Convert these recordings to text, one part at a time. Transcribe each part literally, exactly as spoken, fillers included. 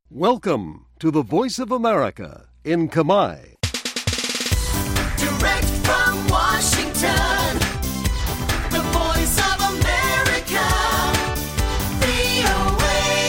Welcome to the Voice of America in Khmer. Direct from Washington, the Voice of America, វី អូ เอ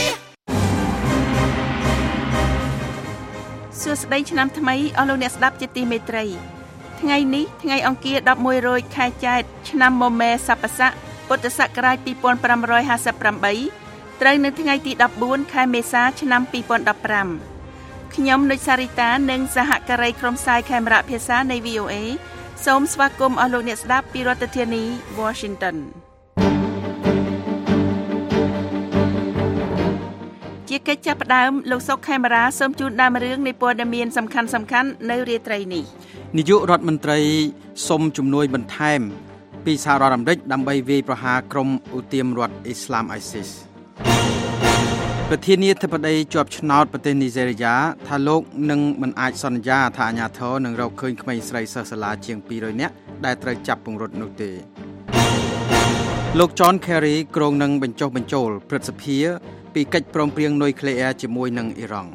សួស្តីឆ្នាំថ្មីអស់លោកអ្នកស្ដាប់ជាទីមេត្រីថ្ងៃនេះថ្ងៃអង្គារដប់មួយរោចខែចែកឆ្នាំមមែសប្បស័កពុទ្ធសករាជពីរពាន់ប្រាំរយហាសិបប្រាំបីត្រូវនៅថ្ងៃទីដប់បួនខែមេសាឆ្នាំពីរពាន់ដប់ប្រាំខ្ញុំនុចសារីតានិងសហការីក្រុមផ្សាយខេមរៈភាសានៃ វី អូ เอ សូមស្វាគមន៍អស់លោកអ្នកស្ដាប់ពីរដ្ឋធានី Washington ជាកិច្ចចាប់ផ្ដើមលោកសុកខេមរាសូមជូនដើមរឿងនៃព័ត៌មានសំខាន់សំខាន់នៅរាត្រីនេះនាយករដ្ឋមន្ត្រីសូមជំនួយបន្ថែមពីសហរដ្ឋអាមេរិកដើម្បីវាយប្រហារក្រុមឧទាមរដ្ឋអ៊ីស្លាម ISIS ប្រធានាធិបតីជាប់ឆ្នោតប្រទេសនីហ្សេរីយ៉ាថាលោកនឹងមិនអាចសន្យាថាអាជ្ញាធរនឹងរកឃើញក្មេងស្រីសិស្សសាលាជាងពីររយនាក់ដែលត្រូវចាប់ពង្រត់នោះទេលោក John Kerry គ្រោងនឹងបញ្ចុះបញ្ចូលព្រឹទ្ធសភាពីកិច្ចព្រមព្រៀងនុយក្លេអ៊ែរជាមួយនឹងអ៊ីរ៉ង់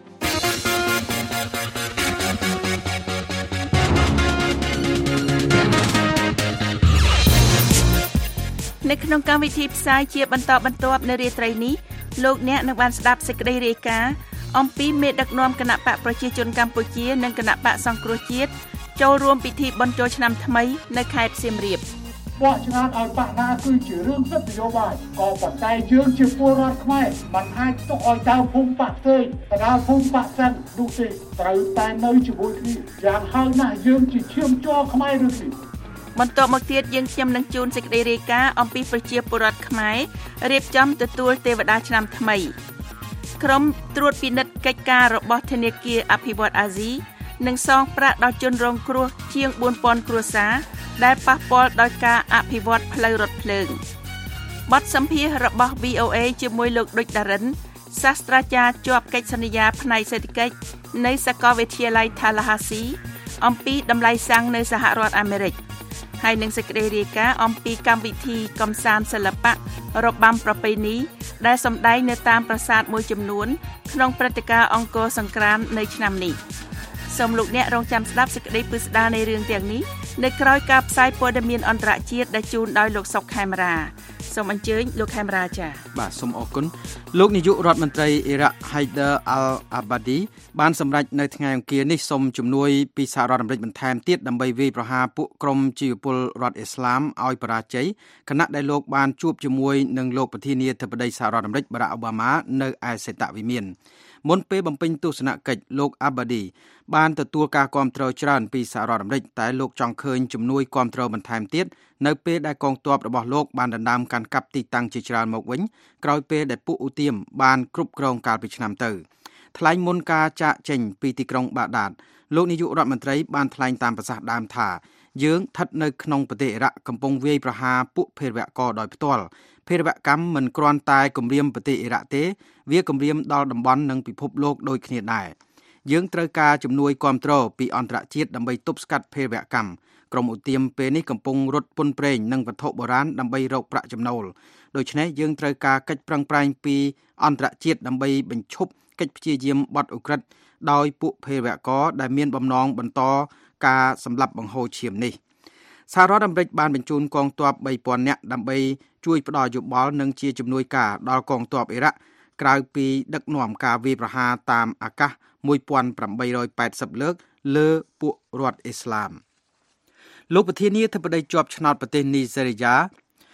នៅក្នុងកម្មវិធីផ្សាយជាបន្តបន្ទាប់នៅរាត្រីនេះលោកអ្នកនឹងបានស្ដាប់សេចក្តីរាយការណ៍អំពីមេដឹកនាំគណៈបកប្រជាជនកម្ពុជានិងគណៈបកសង្គ្រោះជាតិចូលរួមពិធីបុណ្យចូលឆ្នាំថ្មីនៅខេត្តសៀមរាបបោះឆ្នោតឲ្យបកណាគឺជារឿងសិទ្ធិនយោបាយក៏ប៉ុន្តែយើងជាពលរដ្ឋខ្មែរមិនអាចទុកឲ្យដើមភូមិបកផ្សេងដើមភូមិបកសិននោះទេត្រូវតែនៅជាមួយគ្នាយ៉ាងហោចណាស់យើងជាឈាមជ័រខ្មែរឬទេបន្តមកទៀតយើងខ្ញុំនឹងជូនសេចក្តីរាយការណ៍អំពីប្រជាពលរដ្ឋខ្មែររៀបចំទទួលទេវតាឆ្នាំថ្មីក្រុមត្រួតពិនិត្យកិច្ចការរបស់ធនាគារអភិវឌ្ឍន៍អាស៊ីនឹងសងប្រាក់ដល់ជនរងគ្រោះជាងបួនពាន់គ្រួសារដែលប៉ះពាល់ដោយការអភិវឌ្ឍផ្លូវរថភ្លើងបទសម្ភាសន៍របស់ វី អូ เอ ជាមួយលោកឌុចដារិនសាស្ត្រាចារ្យជាប់កិច្ចសន្យាផ្នែកសេដ្ឋកិច្ចនៃសាកលវិទ្យាល័យ Tallahassee អំពីតម្លៃសាំងនៅសហរដ្ឋអាមេរិកហើយនឹងសេចក្តីរាយការណ៍អំពីកម្មវិធីកំសាន្តសិល្បៈរបាំប្រពៃណីដែលសម្ដែងនៅតាមប្រាសាទមួយចំនួនក្នុងព្រឹត្តិការណ៍អង្គរសង្គ្រាមនៅឆ្នាំនេះសូមលោកអ្នករងចាំស្ដាប់សេចក្តីពិស្ដារនៃរឿងទាំងនេះនៅក្រោយការផ្សាយព័ត៌មានអន្តរជាតិដែលជូនដោយលោកសុកខេមរាសូមអញ្ជើញលោកខេមរាចា៎បាទសូមអរគុណលោកនាយករដ្ឋមន្ត្រីអ៊ីរ៉ាក់ Haider al-Abadi បានសម្រេចនៅថ្ងៃអង្គារនេះសូមជំនួយពីសហរដ្ឋអាមេរិកបន្ថែមទៀតដើម្បីវាយប្រហារពួកក្រុមជីវពលរដ្ឋអ៊ីស្លាមឲ្យបរាជ័យខណៈដែលលោកបានជួបជាមួយនឹងលោកប្រធានាធិបតីសហរដ្ឋអាមេរិក Barack Obama នៅឯសេតវិមានមុនពេលបំពេញទស្សនកិច្ចលោក Abadi បានទទួលការគាំទ្រច្រើនពីសហរដ្ឋអាមេរិកតែលោកចង់ឃើញជំនួយគាំទ្របន្ថែមទៀតនៅពេលដែលកងទ័ពរបស់លោកបានដណ្ដើមកាន់កាប់ទីតាំងជាច្រើនមកវិញក្រោយពេលដែលពួកឧទាមបានគ្រប់គ្រងកាលពីឆ្នាំទៅថ្លែងមុនការចាកចេញពីទីក្រុងបាដាតលោកនាយករដ្ឋមន្ត្រីបានថ្លែងតាមប្រសាសន៍ដើមថាយើងស្ថិតនៅក្នុងប្រទេសអ៊ីរ៉ាក់កំពុងវាយប្រហារពួកភេរវករដោយផ្ទាល់ភេរវកម្មមិនគ្រាន់តែគំរាមប្រទេសអ៊ីរ៉ាក់ទេវាគំរាមដល់តំបន់និងពិភពលោកដូចគ្នាដែរយើងត្រូវការជំនួយគាំទ្រពីអន្តរជាតិដើម្បីទប់ស្កាត់ភេរវកម្មក្រុមឧទាមពេលនេះកំពុងរត់ពន្ធប្រេងនិងវត្ថុបុរាណដើម្បីរកប្រាក់ចំណូលដូច្នេះយើងត្រូវការកិច្ចប្រឹងប្រែងពីអន្តរជាតិដើម្បីបញ្ឈប់កិច្ចព្យាយាមបដឧក្រិដ្ឋដោយពួកភេរវករដែលមានបំណងបន្តការសម្លាប់បង្ហូរឈាមនេះសហរដ្ឋអាមេរិកបានបញ្ជូនកងទ័ពបីពាន់នាក់ដើម្បីជួយផ្ដល់យោបល់និងជាជំនួយការដល់កងទ័ពអ៊ីរ៉ាក់ក្រៅពីដឹកនាំការវាយប្រហារតាមអាកាសមួយពាន់ប្រាំបីរយប៉ែតសិបលើកលើពួករដ្ឋអ៊ីស្លាមលោកប្រធានាធិបតីជាប់ឆ្នោតប្រទេសនីហ្សេរីយ៉ា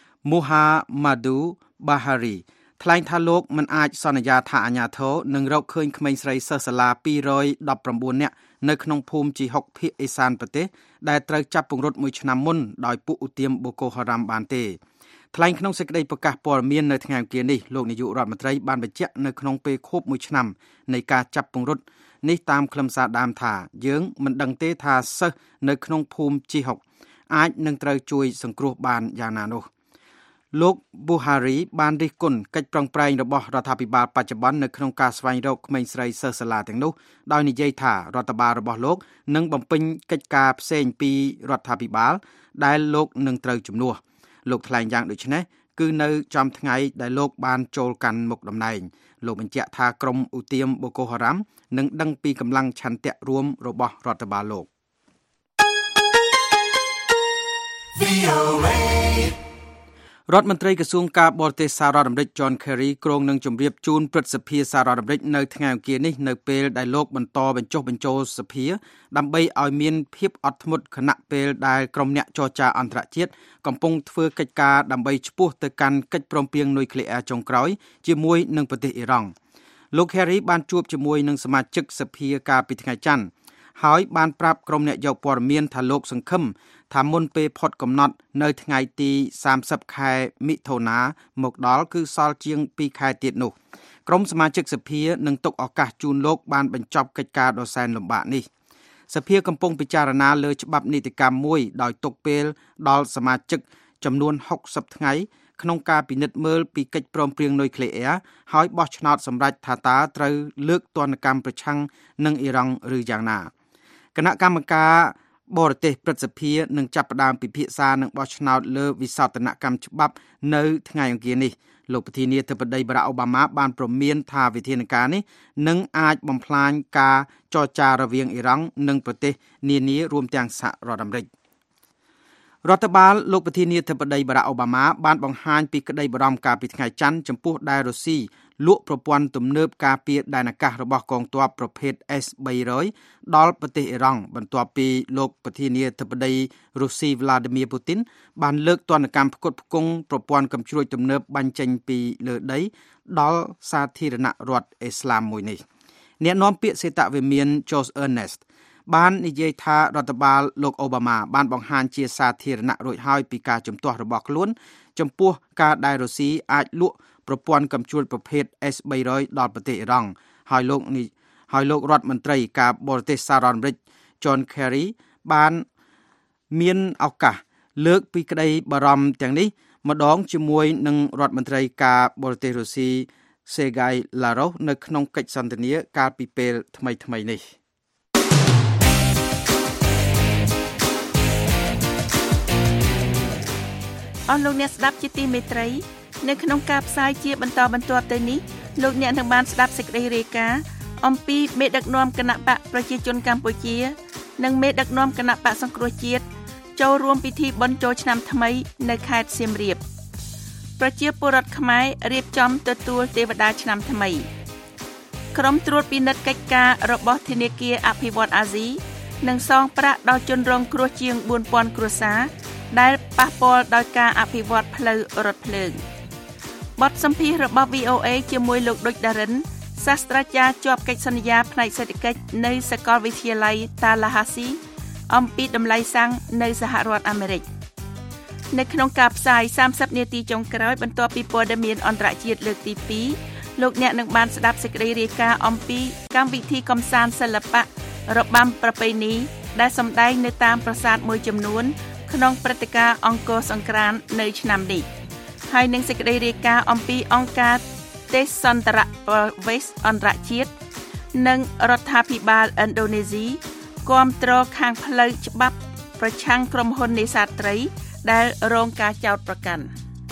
Muhammadu Buhari ថ្លែងថាលោកមិនអាចសន្យាថាអាជ្ញាធរនឹងរកឃើញក្មេងស្រីសិស្សសាលាពីររយដប់ប្រាំបួននាក់នៅក្នុងភូមិជីហុកភាគឦសានប្រទេសដែលត្រូវចាប់ពង្រត់មួយឆ្នាំមុនដោយពួកឧទាមបូកូហារ៉ាំបានទេថ្លែងក្នុងសេចក្តីប្រកាសព័ត៌មាននៅថ្ងៃអង្គារនេះលោកនាយករដ្ឋមន្ត្រីបានបញ្ជាក់នៅក្នុងពេលខួបមួយឆ្នាំនៃការចាប់ពង្រត់នេះតាមខ្លឹមសារដើមថាយើងមិនដឹងទេថាសិស្សនៅក្នុងភូមិជីហុកអាចនឹងត្រូវជួយសង្គ្រោះបានយ៉ាងណានោះលោក Buhari បានរិះគន់កិច្ចប្រឹងប្រែងរបស់រដ្ឋាភិបាលបច្ចុប្បន្ននៅក្នុងការស្វែងរកក្មេងស្រីសិស្សសាលាទាំងនោះដោយនិយាយថារដ្ឋបាលរបស់លោកនឹងបំពេញកិច្ចការផ្សេងពីរដ្ឋាភិបាលដែលលោកនឹងត្រូវជំនួសលោកថ្លែងយ៉ាងដូចនេះគឺនៅចំថ្ងៃដែលលោកបានចូលកាន់មុខតំណែងលោកបញ្ជាក់ថាក្រុមឧទាមបូកូហារ៉ាំនឹងដឹងពីកម្លាំងឆន្ទៈរួមរបស់រដ្ឋបាលលោករដ្ឋមន្ត្រីក្រសួងការបរទេសសហរដ្ឋអាមេរិក John Kerry គ្រងនឹងជម្រាបជូនព្រឹទ្ធសភាសហរដ្ឋអាមេរិកនៅថ្ងៃអង្គារនេះនៅពេលដែលលោកបន្តបញ្ចុះបញ្ចូលសភាដើម្បីឲ្យមានភាពអត់ធ្មត់ខណៈពេលដែលក្រុមអ្នកចរចាអន្តរជាតិកំពុងធ្វើកិច្ចការដើម្បីឈ្មោះទៅកាន់កិច្ចព្រមព្រៀងនុយក្លេអ៊ែរចុងក្រោយជាមួយនឹងប្រទេសអ៊ីរ៉ង់លោក Kerry បានជួបជាមួយនឹងសមាជិកសភាកាលពីថ្ងៃច័ន្ទហើយបានប្រាប់ក្រុមអ្នកយកព័ត៌មានថាលោកសង្ឃឹមថាមុនពេលផុតកំណត់នៅថ្ងៃទីសាមសិបខែមិថុនាមកដល់គឺសល់ជាងពីរខែទៀតនោះក្រុមសមាជិកសភានឹងទុកឱកាសជូនលោកបានបញ្ចប់កិច្ចការដ៏សែនលំបាកនេះសភាកំពុងពិចារណាលើច្បាប់នីតិកម្មមួយដោយទុកពេលដល់សមាជិកចំនួនហុកសិបថ្ងៃក្នុងការពិនិត្យមើលពីកិច្ចព្រមព្រៀងនុយក្លេអ៊ែរហើយបោះឆ្នោតសម្រេចថាតើត្រូវលើកទណ្ឌកម្មប្រឆាំងនឹងអ៊ីរ៉ង់ឬយ៉ាងណាគណៈកម្មការបរទេសព្រឹទ្ធសភានឹងចាប់ផ្ដើមពិភាក្សានិងបោះឆ្នោតលើវិសោធនកម្មច្បាប់នៅថ្ងៃអង្គារនេះលោកប្រធានាធិបតីបារ៉ាក់អូបាម៉ាបានព្រមានថាវិធានការនេះនឹងអាចបំផ្លាញការចរចារវាងអ៊ីរ៉ង់និងប្រទេសនានារួមទាំងសហរដ្ឋអាមេរិករដ្ឋបាលលោកប្រធានាធិបតីបារ៉ាក់អូបាម៉ាបានបង្ហាញពីក្តីបារម្ភកាលពីថ្ងៃច័ន្ទចំពោះដែលរុស្ស៊ីលក់ប្រព័ន្ធទំនើបការពារដែនអាកាសរបស់កងទ័ពប្រភេទ S បីរយ ដល់ប្រទេសអ៊ីរ៉ង់បន្ទាប់ពីលោកប្រធានាធិបតីរុស្ស៊ី Vladimir Putin បានលើកទណ្ឌកម្មផ្គត់ផ្គង់ប្រព័ន្ធកំជ្រួចទំនើបបាញ់ចេញពីលើដីដល់សាធារណរដ្ឋអ៊ីស្លាមមួយនេះអ្នកនាំពាក្យសេតវិមាន Josh Earnest បាននិយាយថារដ្ឋបាលលោកអូបាម៉ាបានបង្ហាញជាសាធារណៈរួចហើយពីការជំទាស់របស់ខ្លួនចំពោះការដែលរុស្ស៊ីអាចលក់ប្រព័ន្ធកំជ្រួចប្រភេទ S បីរយ ដល់ប្រទេសអ៊ីរ៉ង់ហើយលោកនេះហើយលោករដ្ឋមន្ត្រីការបរទេសសហរដ្ឋអាមេរិក John Kerry បានមានឱកាសលើកពីក្តីបារម្ភទាំងនេះម្ដងជាមួយនឹងរដ្ឋមន្ត្រីការបរទេសរុស្ស៊ី Sergei Lavrov នៅក្នុងកិច្ចសន្ទនាកាលពីពេលថ្មីៗនេះអស់លោកអ្នកស្ដាប់ជាទីមេត្រីនៅក្នុងការផ្សាយជាបន្តបន្ទាប់ទៅនេះលោកអ្នកនឹងបានស្ដាប់សេចក្តីរាយការណ៍អំពីមេដឹកនាំគណៈបកប្រជាជនកម្ពុជានិងមេដឹកនាំគណៈបកសង្គ្រោះជាតិចូលរួមពិធីបុណ្យចូលឆ្នាំថ្មីនៅខេត្តសៀមរាបប្រជាពលរដ្ឋខ្មែររៀបចំទទួលទេវតាឆ្នាំថ្មីក្រុមត្រួតពិនិត្យកិច្ចការរបស់ធនាគារអភិវឌ្ឍន៍អាស៊ីនឹងសងប្រាក់ដល់ជនរងគ្រោះជាងបួនពាន់គ្រួសារដែលប៉ះពាល់ដោយការអភិវឌ្ឍផ្លូវរថភ្លើងបទសម្ភាសន៍របស់ វី អូ អេ ជាមួយលោកឌុចដារិនសាស្ត្រាចារ្យជាប់កិច្ចសន្យាផ្នែកសេដ្ឋកិច្ចនៅសាកលវិទ្យាល័យ Tallahassee អំពីតម្លៃសាំងនៅសហរដ្ឋអាមេរិកនៅក្នុងការផ្សាយសាមសិបនាទីចុងក្រោយបន្ទាប់ពីព័ត៌មានអន្តរជាតិលើកទីពីរលោកអ្នកនឹងបានស្ដាប់សេចក្តីរាយការណ៍អំពីកម្មវិធីកម្សាន្តសិល្បៈរបាំប្រពៃណីដែលសម្ដែងនៅតាមប្រាសាទមួយចំនួនក្នុងព្រឹត្តិការណ៍អង្គរសង្ក្រាន្តនៅឆ្នាំនេះហើយនឹងសេចក្តីរាយការណ៍អំពីអង្គការទេសន្តរប្រវេសន៍អន្តរជាតិនិងរដ្ឋាភិបាលឥណ្ឌូនេស៊ីគាំទ្រខាងផ្លូវច្បាប់ប្រឆាំងក្រុមហ៊ុននេសាទត្រីដែលរងការចោទប្រកាន់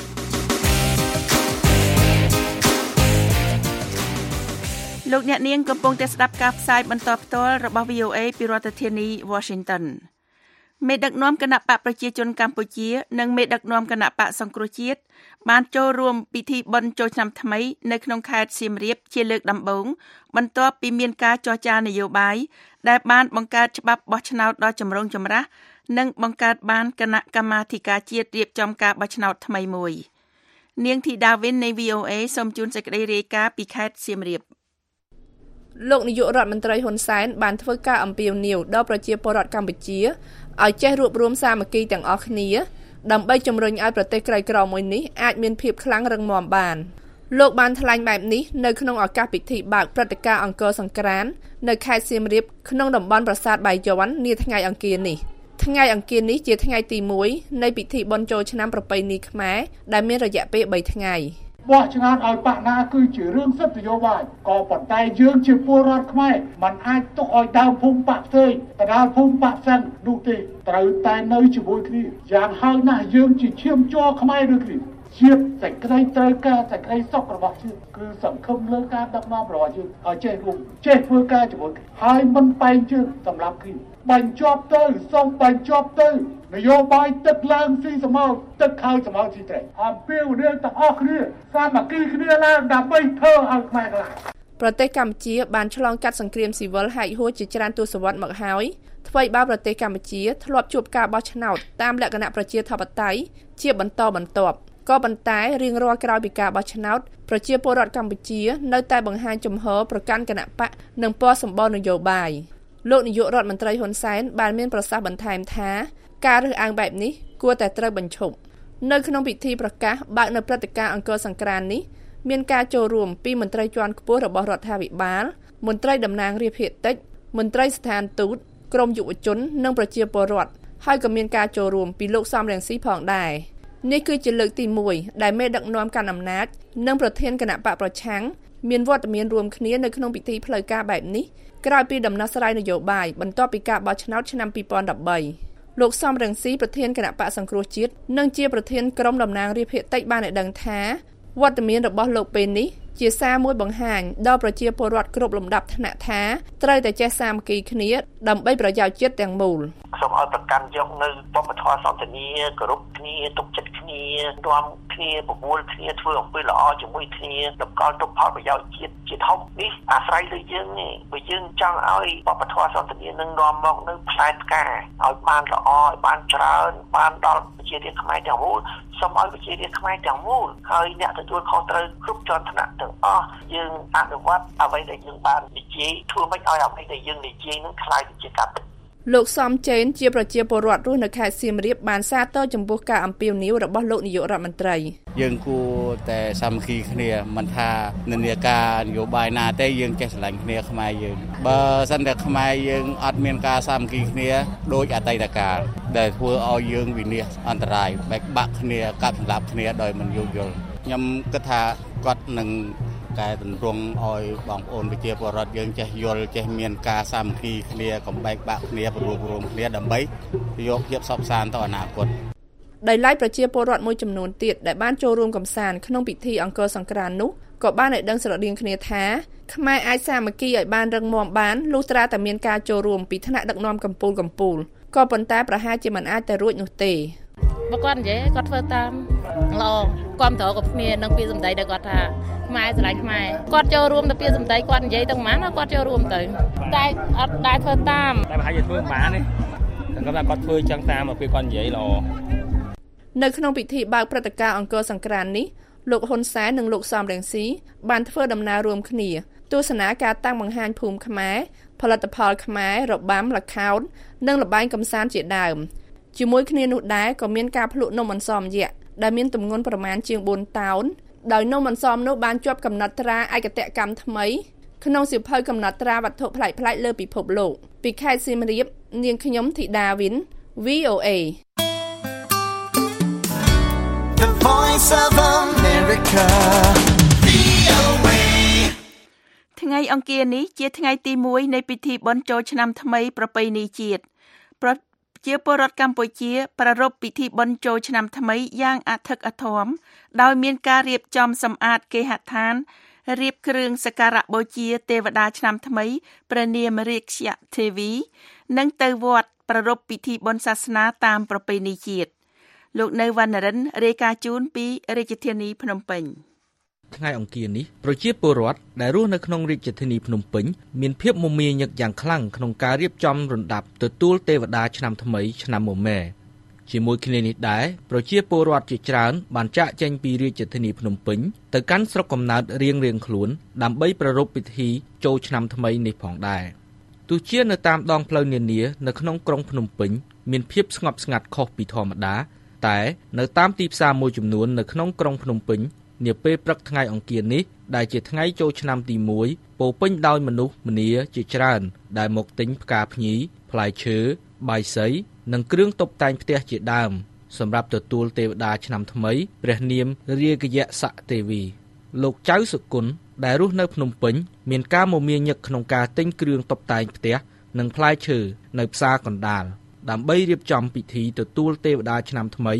លោកអ្នកនាងកំពុងតែស្ដាប់ការផ្សាយបន្តផ្ទាល់របស់ វី អូ អេ ពីរដ្ឋធានី Washingtonមេដឹកនាំគណៈបកប្រជាជនកម្ពុជានិងមេដឹកនាំគណៈបកសង្គ្រោះជាតិបានចូលរួមពិធីបុណ្យចូលឆ្នាំថ្មីនៅក្នុងខេត្តសៀមរាបជាលើកដំបូងបន្ទាប់ពីមានការចរចានយោបាយដែលបានបង្កើតច្បាប់បោះឆ្នោតដ៏ចម្រូងចម្រាសនិងបង្កើតបានគណៈកម្មាធិការជាតិរៀបចំការបោះឆ្នោតថ្មីមួយនាងធីតាវិននៃ វី អូ អេ សូមជូនសេចក្តីរាយការណ៍ពីខេត្តសៀមរាបលោកនាយករដ្ឋមន្ត្រីហ៊ុនសែនបានធ្វើការអំពាវនាវដល់ប្រជាពលរដ្ឋកម្ពុជាឲ្យចេះរួបរวมសាមគ្គីទាំងអស់គ្នាដើម្បីជំរុញឲ្យប្រទេសក្រីក្រមួយនេះអាចមានភាពខ្លាំងរឹងមាំបានលោកបានថ្លែងបែបនេះនៅក្នុងឱកាសពិធីបើកព្រឹត្តិការណ៍អង្គរសង្ក្រាន្តនៅខេត្តសៀមរាបក្នុងតំបន់ប្រាសាទបាយ័ននាថ្ងៃអង្គារនេះថ្ងៃអង្គារនេះជាថ្ងៃទីមួយនៃពិធីបុណ្យចូលឆ្នាំប្រពៃណីខ្មែរដែលមានរយៈពេលបីថ្ងៃបោះឆ្នោតឲ្យបកណាគឺជារឿងសិទ្ធិនយោបាយក៏ប៉ុន្តែយើងជាពលរដ្ឋខ្មែរមិនអាចទុកឲ្យដើមភូមិបកផ្សេងទៅដល់ភូមិបកសិននោះទេត្រូវតែនៅជាមួយគ្នាយ៉ាងហោចណាស់យើងជាឈាមជ័រខ្មែរដូចគ្នាជាតិសេចក្តីត្រូវការសេចក្តីសុខរបស់ជាតិគឺសង្ឃឹមលើការដឹកនាំរបស់យើងឲ្យចេះរួមចេះធ្វើការជាមួយហើយមិនបែងជើងសម្រាប់គ្នាបញ្ចប់ទៅសូមបញ្ចប់ទៅនយោបាយទឹកឡើងស៊ីសមោទឹកខៅសមោស៊ីត្រីអំពាវនាវទាំងអស់គ្នាសាមគ្គីគ្នាឡើងដើម្បីធ្វើឲ្យខ្មែរក្រឡាប្រទេសកម្ពុជាបានឆ្លងកាត់សង្គ្រាមស៊ីវិលហែកហួរជាច្រើនទសវត្សរ៍មកហើយថ្មីបើប្រទេសកម្ពុជាធ្លាប់ជួបការបោះឆ្នោតតាមលក្ខណៈប្រជាធិបតេយ្យជាបន្តបន្ទាប់ក៏ប៉ុន្តែរៀងរាល់ក្រោយពីការបោះឆ្នោតប្រជាពលរដ្ឋកម្ពុជានៅតែបង្ហាញជំហរប្រកាន់គណបកនិងពណ៌សម្បូរនយោបាយលោកនាយករដ្ឋមន្ត្រីហ៊ុនសែនបានមានប្រសាសន៍បន្ថែមថាការរើសអើងបែបនេះគួរតែត្រូវបញ្ឈប់នៅក្នុងពិធីប្រកាសបើកនៅព្រឹត្តិការណ៍អង្គរសង្ក្រាន្តនេះមានការចូលរួមពីមន្ត្រីជាន់ខ្ពស់របស់រដ្ឋាភិបាលមន្ត្រីតំណាងរាស្ត្រភាគតិចមន្ត្រីស្ថានទូតក្រមយុវជននិងប្រជាពលរដ្ឋហើយក៏មានការចូលរួមពីលោកសំរងស៊ីផងដែរនេះគឺជាលើកទីមួយដែលមេដឹកនាំកាន់អំណាចនិងប្រធានគណៈបកប្រឆាំងមានវត្តមានរួមគ្នានៅក្នុងពិធីផ្លូវការបែបនេះក្រោយពីដំណោះស្រាយនយោបាយបន្ទាប់ពីការបោះឆ្នោតឆ្នាំពីរពាន់ដប់បីលោកសំរងស៊ីប្រធានគណៈបកសង្គ្រោះជាតិនិងជាប្រធានក្រុមតំណាងរាស្ត្រភាគតិចបានឲ្យដឹងថាវត្តមានរបស់លោកពេលនេះជាសារមួយបង្ហាញដល់ប្រជាពលរដ្ឋគ្រប់លំដាប់ថ្នាក់ថាត្រូវតែចេះសាមគ្គីគ្នាដើម្បីប្រយោជន៍ជាតិទាំងមូលសូមឲ្យប្រកាន់យកនៅវប្បធម៌សន្តិនិកគោរពគ្នាទុកចិត្តគ្នារួមគ្នាបបួលគ្នាធ្វើអំពើល្អជាមួយគ្នាតម្កល់ទុកផលប្រយោជន៍ជាតិជាធំនេះអាស្រ័យលើយើងទេបើយើងចង់ឲ្យវប្បធម៌សន្តិនិកនឹងនាំមកនៅផ្លែផ្កាឲ្យបានល្អឲ្យបានច្រើនបានដល់ប្រជារាស្ត្រខ្មែរទាំងមូលសូមឲ្យប្រជារាស្ត្រខ្មែរទាំងមូលហើយអ្នកទទួលខុសត្រូវគ្រប់ជាន់ថ្នាក់ទាំងអស់យើងអនុវត្តអ្វីដែលយើងបាននិយាយធ្វើម៉េចឲ្យអ្វីដែលយើងនិយាយនឹងក្លាយទៅជាការពិតលោកសំចេនជាប្រជាពលរដ្ឋរស់នៅខេត្តសៀមរាបបានសាទរចំពោះការអំពាវនាវរបស់លោកនាយករដ្ឋមន្ត្រីយើងគួរតែសាមគ្គីគ្នាមិនថានិន្នាការនយោបាយណាទេយើងចេះស្រឡាញ់គ្នាខ្មែរយើងបើសិនតែខ្មែរយើងអត់មានការសាមគ្គីគ្នាដូចអតីតកាលដែលធ្វើឲ្យយើងវិនាសអន្តរាយបែកបាក់គ្នាកាប់សម្លាប់គ្នាដោយមិនយោគយល់ខ្ញុំគិតថាគាត់នឹងកែតម្រង់ឲ្យបងប្អូនប្រជាពលរដ្ឋយើងចេះយល់ចេះមានការសាមគ្គីគ្នាកំបែកបាក់គ្នាព្រមព្រមគ្នាដើម្បីយកភាពសុខសាន្តទៅអនាគតដោយឡែកប្រជាពលរដ្ឋមួយចំនួនទៀតដែលបានចូលរួមកំសាន្តក្នុងពិធីអង្គរសង្ក្រាន្តនោះក៏បានឲ្យដឹងស្រដៀងគ្នាថាខ្មែរអាចសាមគ្គីឲ្យបានរឹងមាំបានលុះត្រាតែមានការចូលរួមពីថ្នាក់ដឹកនាំកម្ពុជាកម្ពុជាក៏ប៉ុន្តែប្រហែលជាមិនអាចទៅរួចនោះទេបើគាត់និយាយគាត់ធ្វើតាមល្អគ្រប់ត្រគ្រប់គ្នានឹងពីសម្ដីដែលគាត់ថាខ្មែរស្រឡាញ់ខ្មែរគាត់ចូលរួមទៅពីសម្ដីគាត់និយាយទាំងម៉ានគាត់ចូលរួមទៅតែអត់ដែរធ្វើតាមតែប្រហែលជាធ្វើមិនបានទេគាត់ថាគាត់ធ្វើចឹងតាមមកពីគាត់និយាយល្អនៅក្នុងពិធីបើកព្រឹត្តិការណ៍អង្គរសង្ក្រាន្តនេះលោកហ៊ុនសែននិងលោកសំរងស៊ីបានធ្វើដំណើររួមគ្នាទស្សនាការតាំងបង្ហាញភូមិខ្មែរផលិតផលខ្មែររបាំល្ខោននិងល្បែងកម្សាន្តជាដើមជាមួយគ្នានោះដែរក៏មានការភ្លក់នំអន្សមយក្សដែលមានទម្ងន់ប្រមាណជាងបួនតោនដោយនំអន្សមនោះបានជាប់កំណត់ត្រាឯកតកម្មថ្មីក្នុងសៀវភៅកំណត់ត្រាវត្ថុប្លែកៗលើពិភពលោកពីខេត្តសៀមរាបនាងខ្ញុំធីតាវិន វី អូ เอ The Voice of America វី អូ เอថ្ងៃអង្គារនេះជាថ្ងៃទីមួយនៃពិធីបុណ្យចូលឆ្នាំថ្មីប្រពៃណីជាតិជាពលរដ្ឋកម្ពុជាប្រារព្ធពិធីបុណ្យចូលឆ្នាំថ្មីយ៉ាងអធិកអធមដោយមានការរៀបចំសម្អាតគេហដ្ឋានរៀបគ្រឿងសក្ការៈបូជាទេវតាឆ្នាំថ្មីព្រះនាមរាជទេវីនិងទៅវត្តប្រារព្ធពិធីបុណ្យសាសនាតាមប្រពៃណីជាតិលោកនៅវណ្ណរិនរាយការណ៍ជូនពីរាជធានីភ្នំពេញថ្ងៃអង្គារនេះប្រជាពលរដ្ឋដែលរស់នៅក្នុងរាជធានីភ្នំពេញមានភាពមមាញឹកយ៉ាងខ្លាំងក្នុងការរៀបចំរណ្ដាប់ទទួលទេវតាឆ្នាំថ្មីឆ្នាំមមែជាមួយគ្នានេះដែរប្រជាពលរដ្ឋជាច្រើនបានចាកចេញពីរាជធានីភ្នំពេញទៅកាន់ស្រុកកំណើតរៀងៗខ្លួនដើម្បីប្រារព្ធពិធីចូលឆ្នាំថ្មីនេះផងដែរទោះជានៅតាមដងផ្លូវនានានៅក្នុងក្រុងភ្នំពេញមានភាពស្ងប់ស្ងាត់ខុសពីធម្មតាតែនៅតាមទីផ្សារមួយចំនួននៅក្នុងក្រុងភ្នំពេញនាពេលព្រឹកថ្ងៃអង្គារនេះដែលជាថ្ងៃចូលឆ្នាំទីមួយពោពេញដោយមនុស្សម្នាជាច្រើនដែលមកទិញផ្កាភ្ញីផ្លែឈើបាយសីនិងគ្រឿងតុបតែងផ្ទះជាដើមសម្រាប់ទទួលទេវតាឆ្នាំថ្មីព្រះនាមរាគយសទេវីលោកចៅសុគន្ធដែលរស់នៅភ្នំពេញមានការមមាញឹកក្នុងការទិញគ្រឿងតុបតែងផ្ទះនិងផ្លែឈើនៅផ្សារកណ្ដាលដើម្បីរៀបចំពិធីទទួលទេវតាឆ្នាំថ្មី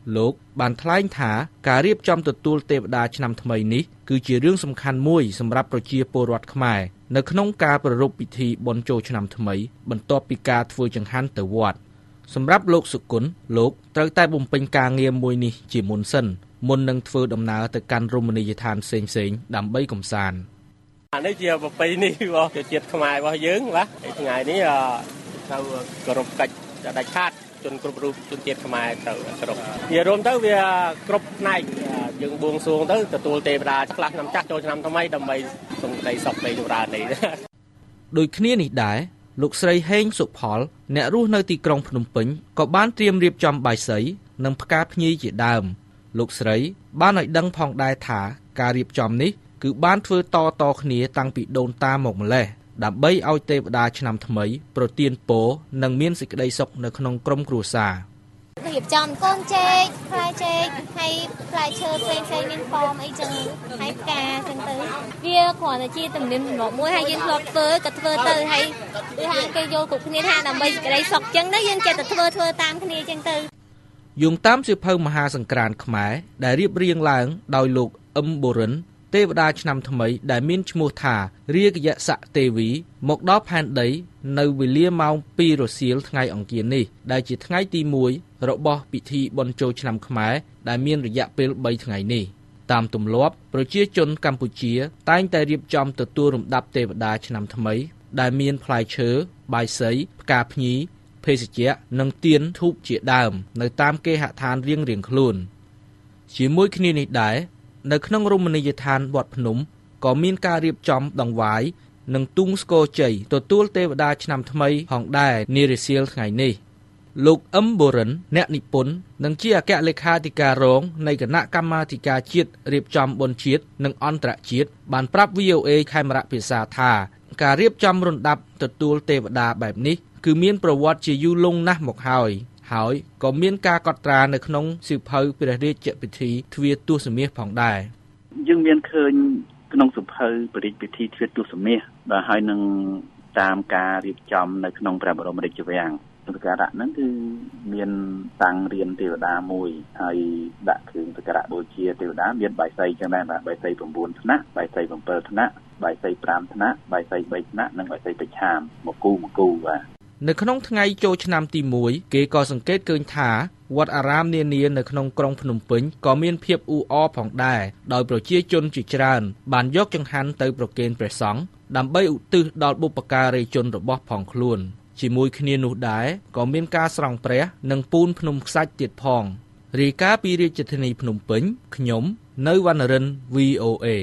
លោកបានថ្លែងថាការរៀបចំទទួលទេវតាឆ្នាំថ្មីនេះគឺជារឿងសំខាន់មួយសម្រាប់ប្រជាពលរដ្ឋខ្មែរនៅក្នុងការប្រារព្ធពិធីបុណ្យចូលឆ្នាំថ្មីបន្ទាប់ពីការធ្វើចង្ហាន់ទៅវត្តសម្រាប់លោកសុគន្ធលោកត្រូវតែបំពេញការងារមួយនេះជាមុនសិនមុននឹងធ្វើដំណើរទៅកាន់រមណីយដ្ឋានផ្សេងៗដើម្បីកម្សាន្តអានេះជាប្រពៃណីរបស់ជាតិខ្មែររបស់យើងបាទថ្ងៃនេះត្រូវគោរពកិច្ចដាច់ខាតជនគ្រប់រូបជនជាតិខ្មែរទៅគ្រប់និយាយរួមទៅវាគ្រប់ផ្នែកយើងបួងសួងទៅទទួលទេវតាខ្លះឆ្នាំចាស់ចូលឆ្នាំថ្មីដើម្បីសុខដីសុខដីចម្រើននេះដូចគ្នានេះដែរលោកស្រីហេងសុផលអ្នករស់នៅទីក្រុងភ្នំពេញក៏បានត្រៀមរៀបចំបាយសីនិងផ្កាភ្ញីជាដើមលោកស្រីបានឲ្យដឹងផងដែរថាការរៀបចំនេះគឺបានធ្វើតតគ្នាតាំងពីដូនតាមកម្លេះដើម្បីឲ្យទេវតាឆ្នាំថ្មីប្រទានពរនិងមានសេចក្តីសុខនៅក្នុងក្រុមគ្រួសាររៀបចំកូនចេកផ្លែចេកហើយផ្លែឈើផ្សេងផ្សេងមានប៉មអីចឹងហើយផ្កាចឹងទៅវាគ្រាន់តែជាទំនៀមទម្លាប់មួយហើយយើងធ្លាប់ធ្វើក៏ធ្វើទៅហើយគឺហាងគេយកគ្រប់គ្នាថាដើម្បីសេចក្តីសុខចឹងទៅយើងចេះតែធ្វើធ្វើតាមគ្នាចឹងទៅយោងតាមសៀវភៅមហាសង្ក្រាន្តខ្មែរដែលរៀបរៀងឡើងដោយលោកអឹមបូរិនទេវតាឆ្នាំថ្មីដែលមានឈ្មោះថារាគយសៈទេវីមកដល់ផែនដីនៅវេលាម៉ោងពីររសៀលថ្ងៃអង្គារនេះដែលជាថ្ងៃទីមួយរបស់ពិធីបុណ្យចូលឆ្នាំខ្មែរដែលមានរយៈពេលបីថ្ងៃនេះតាមទម្លាប់ប្រជាជនកម្ពុជាតែងតែរៀបចំទទួលរំដាប់ទេវតាឆ្នាំថ្មីដែលមានផ្លែឈើបាយសីផ្កាភ្ញីភេសជ្ជៈនិងទៀនធូបជាដើមនៅតាមគេហដ្ឋានរៀងៗខ្លួនជាមួយគ្នានេះដែរនៅក្នុងរមណីយដ្ឋានវត្តភ្នំក៏មានការរៀបចំដង្វាយនិងទូងស្គរជ័យទទួលទេវតាឆ្នាំថ្មីផងដែរនារសៀលថ្ងៃនេះលោកអឹមបូរិនអ្នកនិពន្ធនិងជាអគ្គលេខាធិការរងនៃគណៈកម្មាធិការជាតិរៀបចំបុណ្យជាតិនិងអន្តរជាតិបានប្រាប់ វី អូ អេ ខេមរៈភាសាថាការរៀបចំរណ្ដាប់ទទួលទេវតាបែបនេះគឺមានប្រវត្តិជាយូរលង់ណាស់មកហើយហើយក៏មានការកត់ត្រានៅក្នុងសៀវភៅព្រះរាជពិធីទ្វារទសមាសផងដែរយើងមានឃើញក្នុងសៀវភៅព្រះរាជពិធីទ្វារទសមាសបាទហើយនឹងតាមការរៀបចំនៅក្នុងព្រះបរមរាជវាំងសក្ការៈហ្នឹងគឺមានតាំងរៀនទេវតាមួយហើយដាក់គ្រឿងសក្ការៈបូជាទេវតាមានបាយសីចឹងដែរបាទបាយសី៩ថ្នាក់បាយសី៧ថ្នាក់បាយសី៥ថ្នាក់បាយសី៣ថ្នាក់និងបាយសីបិឆាមមកគូមកគូបាទនៅក្នុងថ្ងៃចូលឆ្នាំទីមួយគេក៏សង្កេតឃើញថាវត្តអារាមនានានៅក្នុងក្រុងភ្នំពេញក៏មានភាពអ៊ូអរផងដែរដោយប្រជាជនជាច្រើនបានយកចង្ហាន់ទៅប្រគេនព្រះសង្ឃដើម្បីឧទ្ទិសដល់បុព្វការីជនរបស់ផងខ្លួនជាមួយគ្នានោះដែរក៏មានការស្រង់ព្រះនិងពូនភ្នំខ្សាច់ទៀតផងរាយការណ៍ពីរាជធានីភ្នំពេញខ្ញុំនៅវណ្ណរិន វី អូ អេ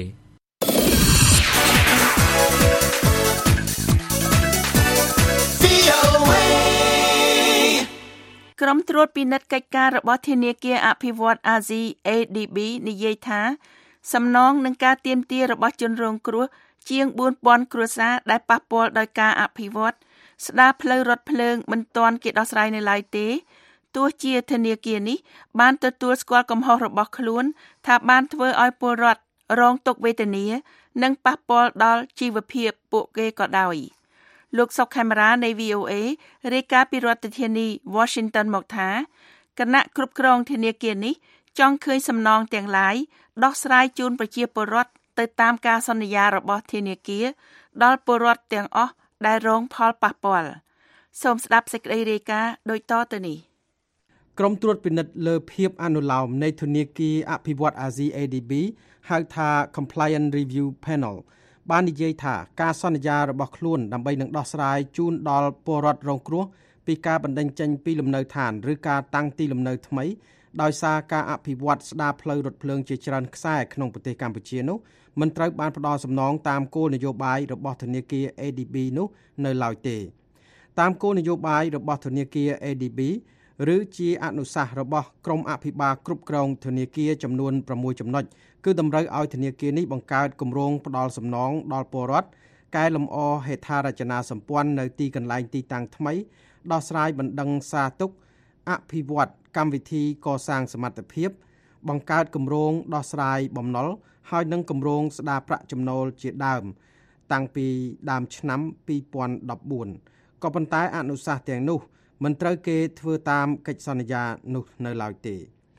ក្រុមត្រួតពិនិត្យកិច្ចការរបស់ធនាគារអភិវឌ្ឍន៍អាស៊ី អេ ឌី ប៊ី និយាយថាសំណងនឹងការទាមទាររបស់ជនរងគ្រោះជាងបួនពាន់គ្រួសារដែលប៉ះពាល់ដោយការអភិវឌ្ឍន៍ស្ដារផ្លូវរថភ្លើងមិនទាន់គេដោះស្រាយនៅឡើយទេទោះជាធនាគារនេះបានទទួលស្គាល់កំហុសរបស់ខ្លួនថាបានធ្វើឲ្យពលរដ្ឋរងទុក្ខវេទនានិងប៉ះពាល់ដល់ជីវភាពពួកគេក៏ដោយលោកសុកខេមរានៃ វី អូ អេ រាយការណ៍ពីរដ្ឋធានី Washington មកថាគណៈគ្រប់គ្រងធនាគារនេះចង់ឃើញសំណងទាំងឡាយដោះស្រាយជូនប្រជាពលរដ្ឋទៅតាមការសន្យារបស់ធនាគារដល់ពលរដ្ឋទាំងអស់ដែលរងផលប៉ះពាល់សូមស្ដាប់សេចក្តីរាយការណ៍ដូចតទៅនេះក្រុមត្រួតពិនិត្យលើភាពអនុលោមនៃធនាគារអភិវឌ្ឍន៍អាស៊ី អេ ឌី ប៊ី ហៅថា Compliance Review Panelបាននិយាយថាការសន្យារបស់ខ្លួនដើម្បីនឹងដោះស្រាយជូនដល់ពលរដ្ឋរងគ្រោះពីការបណ្តេញចេញពីលំនៅឋានឬការតាំងទីលំនៅថ្មីដោយសារការអភិវឌ្ឍស្ដារផ្លូវរថភ្លើងជាច្រើនខ្សែក្នុងប្រទេសកម្ពុជានោះមិនត្រូវបានផ្ដល់សំណងតាមគោលនយោបាយរបស់ធនាគារ អេ ឌី ប៊ី នោះនៅឡើយទេតាមគោលនយោបាយរបស់ធនាគារ អេ ឌី ប៊ី ឬជាអនុសាសន៍របស់ក្រុមអភិបាលគ្រប់គ្រងធនាគារចំនួន៦ចំណុចគឺតម្រូវឲ្យធនាគារនេះបង្កើតគម្រោងផ្ដល់សំណងដល់ពលរដ្ឋកែលម្អហេដ្ឋារចនាសម្ព័ន្ធនៅទីកន្លែងទីតាំងថ្មីដោះស្រាយបណ្ដឹងសារទុកអភិវឌ្ឍកម្មវិធីកសាងសមត្ថភាពបង្កើតគម្រោងដោះស្រាយបំណុលហើយនិងគម្រោងស្ដារប្រាក់ចំណូលជាដើមតាំងពីដើមឆ្នាំពីរពាន់ដប់បួនក៏ប៉ុន្តែអនុសាសន៍ទាំងនោះមិនត្រូវគេធ្វើតាមកិច្ចសន្យានោះនៅឡើយទេ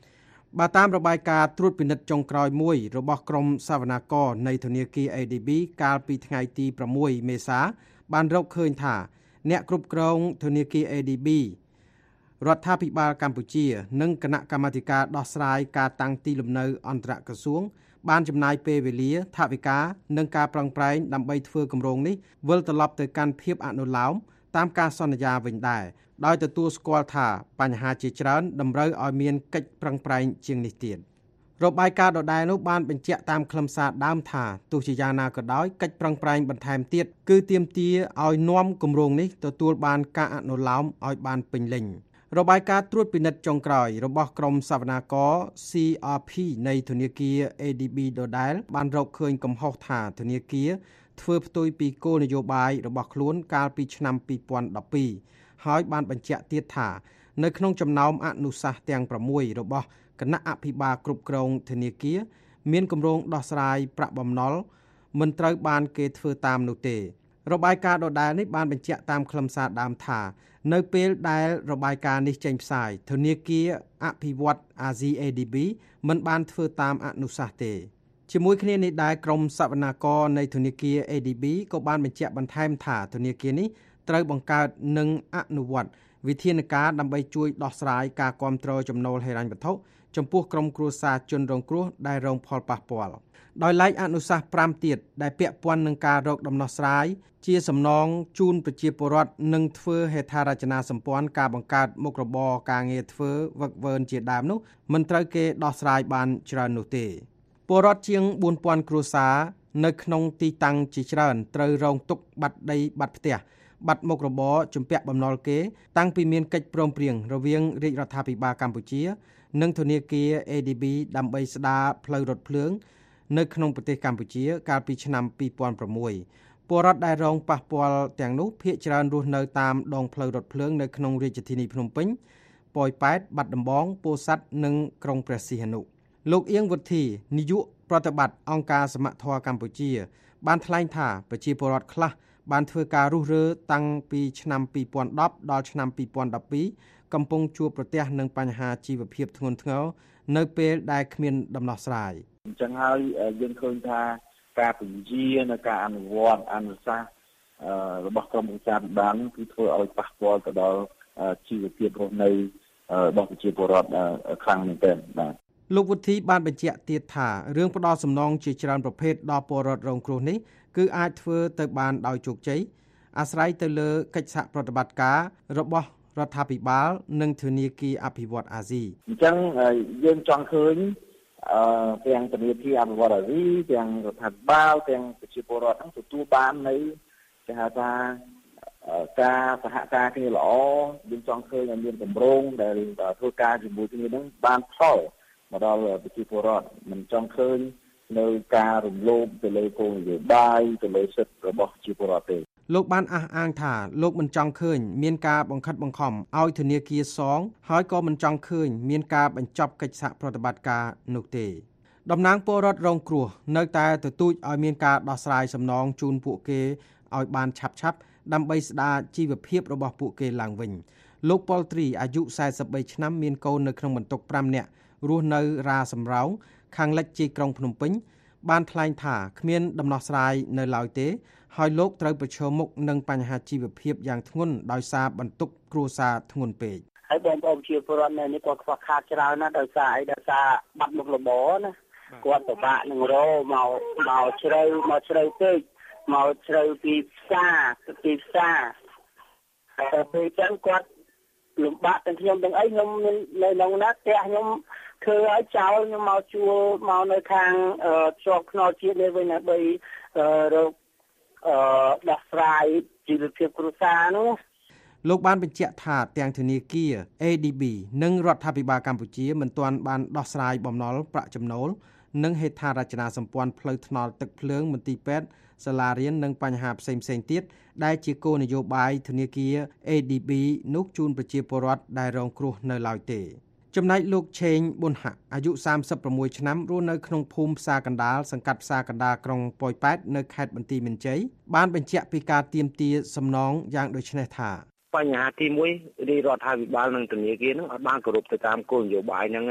បើតាមរបាយការណ៍ត្រួតពិនិត្យចុងក្រោយមួយរបស់ក្រុមសវនាករនៃធនាគារ A D B កាលពីថ្ងៃទីប្រាំមួយមេសាបានរកឃើញថាអ្នកគ្រប់គ្រងធនាគារ A D B រដ្ឋាភិបាលកម្ពុជានិងគណៈកម្មាធិការដោះស្រាយការតាំងទីលំនៅអន្តរក្រសួងបានចំណាយពេលវេលាថវិកានិងការប្រឹងប្រែងដើម្បីធ្វើគម្រោងនេះវិលត្រឡប់ទៅកាន់ភាពអនុលោមតាមការសន្យាវិញដែរដោយទទួលស្គាល់ថាបញ្ហាជាច្រើនតម្រូវឲ្យមានកិច្ចប្រឹងប្រែងជាងនេះទៀតរបាយការណ៍ដដែលនោះបានបញ្ជាក់តាមខ្លឹមសារដើមថាទោះជាយ៉ាងណាក៏ដោយកិច្ចប្រឹងប្រែងបន្ថែមទៀតគឺទាមទារឲ្យនាំគម្រោងនេះទទួលបានការអនុលោមឲ្យបានពេញលេញរបាយការណ៍ត្រួតពិនិត្យចុងក្រោយរបស់ក្រុមសវនាករ C R P នៃធនាគារ A D B ដដែលបានរកឃើញកំហុសថាធនាគារធ្វើផ្ទុយពីគោលនយោបាយរបស់ខ្លួនកាលពីឆ្នាំពីរពាន់ដប់ពីរហើយបានបញ្ជាក់ទៀតថានៅក្នុងចំណោមអនុសាសន៍ទាំងប្រាំមួយរបស់គណៈអភិបាលគ្រប់គ្រងធនាគារមានគម្រោងដោះស្រាយប្រាក់បំណុលមិនត្រូវបានគេធ្វើតាមនោះទេរបាយការណ៍ដដែលនេះបានបញ្ជាក់តាមខ្លឹមសារដើមថានៅពេលដែលរបាយការណ៍នេះចេញផ្សាយធនាគារអភិវឌ្ឍន៍អាស៊ី A D B មិនបានធ្វើតាមអនុសាសន៍ទេជាមួយគ្នានេះដែរក្រុមសវនាករនៃធនាគារ A D B ក៏បានបញ្ជាក់បន្ថែមថាធនាគារនេះត្រូវបង្កើតនិងអនុវត្តវិធានការដើម្បីជួយដោះស្រាយការគាំទ្រចំណូលហិរញ្ញវត្ថុចំពោះក្រុមគ្រួសារជនរងគ្រោះដែលរងផលប៉ះពាល់ដោយឡែកអនុសាសន៍ប្រាំទៀតដែលពាក់ព័ន្ធនឹងការរកដំណោះស្រាយជាសំណងជូនប្រជាពលរដ្ឋនិងធ្វើហេដ្ឋារចនាសម្ព័ន្ធការបង្កើតមុខរបរការងារធ្វើវឹកវើជាដើមនោះមិនត្រូវគេដោះស្រាយបានច្រើននោះទេពលរដ្ឋជាងបួនពាន់គ្រួសារនៅក្នុងទីតាំងជាច្រើនត្រូវរងទុក្ខបាត់ដីបាត់ផ្ទះបាត់មុខរបរជំពាក់បំណុលគេតាំងពីមានកិច្ចព្រមព្រៀងរវាងរាជរដ្ឋាភិបាលកម្ពុជានិងធនាគារ A D B ដើម្បីស្ដារផ្លូវរថភ្លើងនៅក្នុងប្រទេសកម្ពុជាកាលពីឆ្នាំពីរពាន់ប្រាំមួយពលរដ្ឋដែលរងប៉ះពាល់ទាំងនោះភាគច្រើនរស់នៅតាមដងផ្លូវរថភ្លើងនៅក្នុងរាជធានីភ្នំពេញប៉ោយប៉ែតបាត់ដំបងពោធិ៍សាត់និងក្រុងព្រះសីហនុលោកអៀងវុធីនាយកប្រតិបត្តិអង្គការសមត្ថភាពកម្ពុជាបានថ្លែងថាប្រជាពលរដ្ឋខ្លះបានធ្វើការរុះរើតាំងពីឆ្នាំពីរពាន់ដប់ដល់ឆ្នាំពីរពាន់ដប់ពីរកំពុងជួបប្រទះនឹងបញ្ហាជីវភាពធ្ងន់ធ្ងរនៅពេលដែលគ្មានដំណោះស្រាយអញ្ចឹងហើយយើងឃើញថាការពន្យានៅការអនុវត្តអនុសាសន៍របស់ក្រមអង្គការបានគឺធ្វើឲ្យប៉ះពាល់ទៅដល់ជីវភាពរស់នៅរបស់ប្រជាពលរដ្ឋខ្លាំងមែនទែនបាទលោកវុធីបានបញ្ជាក់ទៀតថារឿងផ្ដោតសំណងជាច្រើនប្រភេទដល់ពលរដ្ឋរងគ្រោះនេះគឺអាចធ្វើទៅបានដោយជោគជ័យអាស្រ័យទៅលើកិច្ចសហប្រតិបត្តិការរបស់រដ្ឋាភិបាលនិងធនាគារអភិវឌ្ឍន៍អាស៊ីអញ្ចឹងយើងចង់ឃើញអឺទាំងធនាគារអភិវឌ្ឍន៍អាស៊ីទាំងរដ្ឋាភិបាលទាំងប្រជាពលរដ្ឋហ្នឹងទទួលបាននៅគេហៅថាការសហការគ្នាល្អយើងចង់ឃើញឲ្យមានកម្រងដែលធ្វើការជាមួយគ្នាហ្នឹងបានផលមកដល់ប្រជាពលរដ្ឋមិនចង់ឃើញនៅការរំលោភទៅលើគោលនយោបាយទៅលើសិទ្ធិរបស់ប្រជាពលរដ្ឋទេលោកបានអះអាងថាលោកមិនចង់ឃើញមានការបង្ខិតបង្ខំឲ្យធនាគារសងហើយក៏មិនចង់ឃើញមានការបញ្ចប់កិច្ចសហប្រតិបត្តិការនោះទេតំណាងពលរដ្ឋរងគ្រោះនៅតែទទូចឲ្យមានការដោះស្រាយសំណងជូនពួកគេឲ្យបានឆាប់ឆាប់ដើម្បីស្ដារជីវភាពរបស់ពួកគេឡើងវិញលោកប៉ុលត្រីអាយុសែសិបបីឆ្នាំមានកូននៅក្នុងបន្ទុកប្រាំនាក់រស់នៅរ៉ាសំរោងខាងលិចជាយក្រុងភ្នំពេញបានថ្លែងថាគ្មានដំណោះស្រាយនៅឡើយទេហើយលោកត្រូវប្រឈមមុខនឹងបញ្ហាជីវភាពយ៉ាងធ្ងន់ដោយសារបន្ទុកគ្រួសារធ្ងន់ពេកហើយបងប្អូនជាពលរដ្ឋនៅនេះគាត់ខ្វះខាតច្រើនណាស់ដោយសារអីដោយសារបាត់មុខរបរណាគាត់ពិបាកនឹងរកមកមកជ្រៅមកជ្រៅពេកមកជ្រៅពីផ្សារពីផ្សារតែពេលចឹងគាត់លំបាកទាំងខ្ញុំទាំងអីខ្ញុំនៅក្នុងណាផ្ទះខ្ញុំធ្វើឲ្យចោលខ្ញុំមកជួលមកនៅខាងជាប់ខ្នល់ជាតិនេះវិញដើម្បីរកអឺដោះស្រាយជីវភាពគ្រួសារនោះលោកបានបញ្ជាក់ថាទាំងធនាគារ A D B និងរដ្ឋាភិបាលកម្ពុជាមិនទាន់បានដោះស្រាយបំណុលប្រាក់ចំណូលនិងហេដ្ឋារចនាសម្ព័ន្ធផ្លូវថ្នល់ទឹកភ្លើងមន្ទីរពេទ្យសាលារៀននិងបញ្ហាផ្សេងៗទៀតដែលជាគោលនយោបាយធនាគារ A D B នោះជូនប្រជាពលរដ្ឋដែលរងគ្រោះនៅឡើយទេចំណែកលោកឆេងប៊ុនហាក់អាយុសាមសិបប្រាំមួយឆ្នាំរស់នៅក្នុងភូមិផ្សារកណ្ដាលសង្កាត់ផ្សារកណ្ដាលក្រុងប៉ោយប៉ែតនៅខេត្តបន្ទាយមានជ័យបានបញ្ជាក់ពីការទាមទារសំណងយ៉ាងដូចនេះថាបញ្ហាទីមួយរាជរដ្ឋាភិបាលនិងធនាគារនឹងអត់បានគោរពទៅតាមគោលនយោបាយហ្នឹងឯង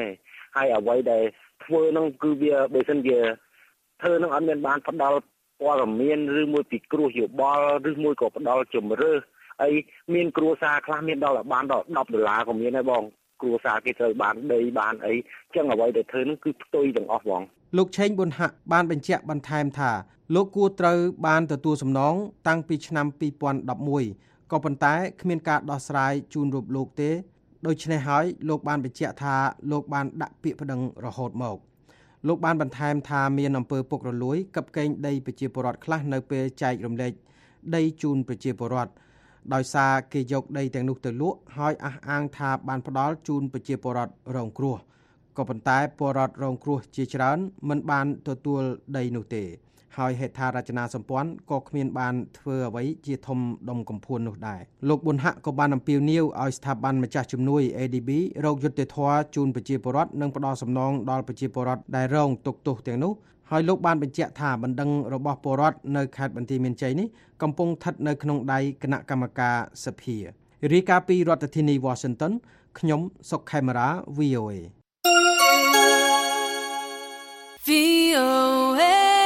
ហើយអ្វីដែលធ្វើនឹងគឺវាបើសិនជាធ្វើនឹងអត់មានបានផ្ដល់ព័ត៌មានឬមួយពីគ្រោះយោបល់ឬមួយក៏ផ្ដល់ជំរឿសអីមានគ្រួសារខ្លះមានដល់បានដល់ដប់ដុល្លារក៏មានដែរបងគ្រួសារគេត្រូវបានដីបានអីចឹងអ្វីដែលធ្វើនឹងគឺផ្ទុយទាំងអស់បងលោកឆេងប៊ុនហាក់បានបញ្ជាក់បន្ថែមថាលោកគួរត្រូវបានទទួលសំណងតាំងពីឆ្នាំពីរពាន់ដប់មួយក៏ប៉ុន្តែគ្មានការដោះស្រាយជូនរូបលោកទេដូច្នេះហើយលោកបានបញ្ជាក់ថាលោកបានដាក់ពាក្យប្តឹងរហូតមកលោកបានបន្ថែមថាមានអំពើពុករលួយកាប់កេងដីប្រជាពលរដ្ឋខ្លះនៅពេលចែករំលែកដីជូនប្រជាពលរដ្ឋដោយសារគេយកដីទាំងនោះទៅលក់ហើយអះអាងថាបានផ្ដល់ជូនប្រជាពលរដ្ឋរងគ្រោះក៏ប៉ុន្តែពលរដ្ឋរងគ្រោះជាច្រើនមិនបានទទួលដីនោះទេហើយហេដ្ឋារចនាសម្ព័ន្ធក៏គ្មានបានធ្វើអ្វីជាធំដុំកំភួននោះដែរលោកប៊ុនហាក់ក៏បានអំពាវនាវឲ្យស្ថាប័នម្ចាស់ជំនួយ A D B រកយុត្តិធម៌ជូនប្រជាពលរដ្ឋនិងផ្ដល់សំណងដល់ប្រជាពលរដ្ឋដែលរងទុក្ខទោសទាំងនោះហើយលោកបានបញ្ជាក់ថាបណ្ដឹងរបស់ពលរដ្ឋនៅខេត្តបន្ទាយមានជ័យនេះកំពុងស្ថិតនៅក្នុងដៃគណៈកម្មការសភារាយការណ៍ពីរដ្ឋធានី Washington ខ្ញុំសុកខេមរា V O A V O A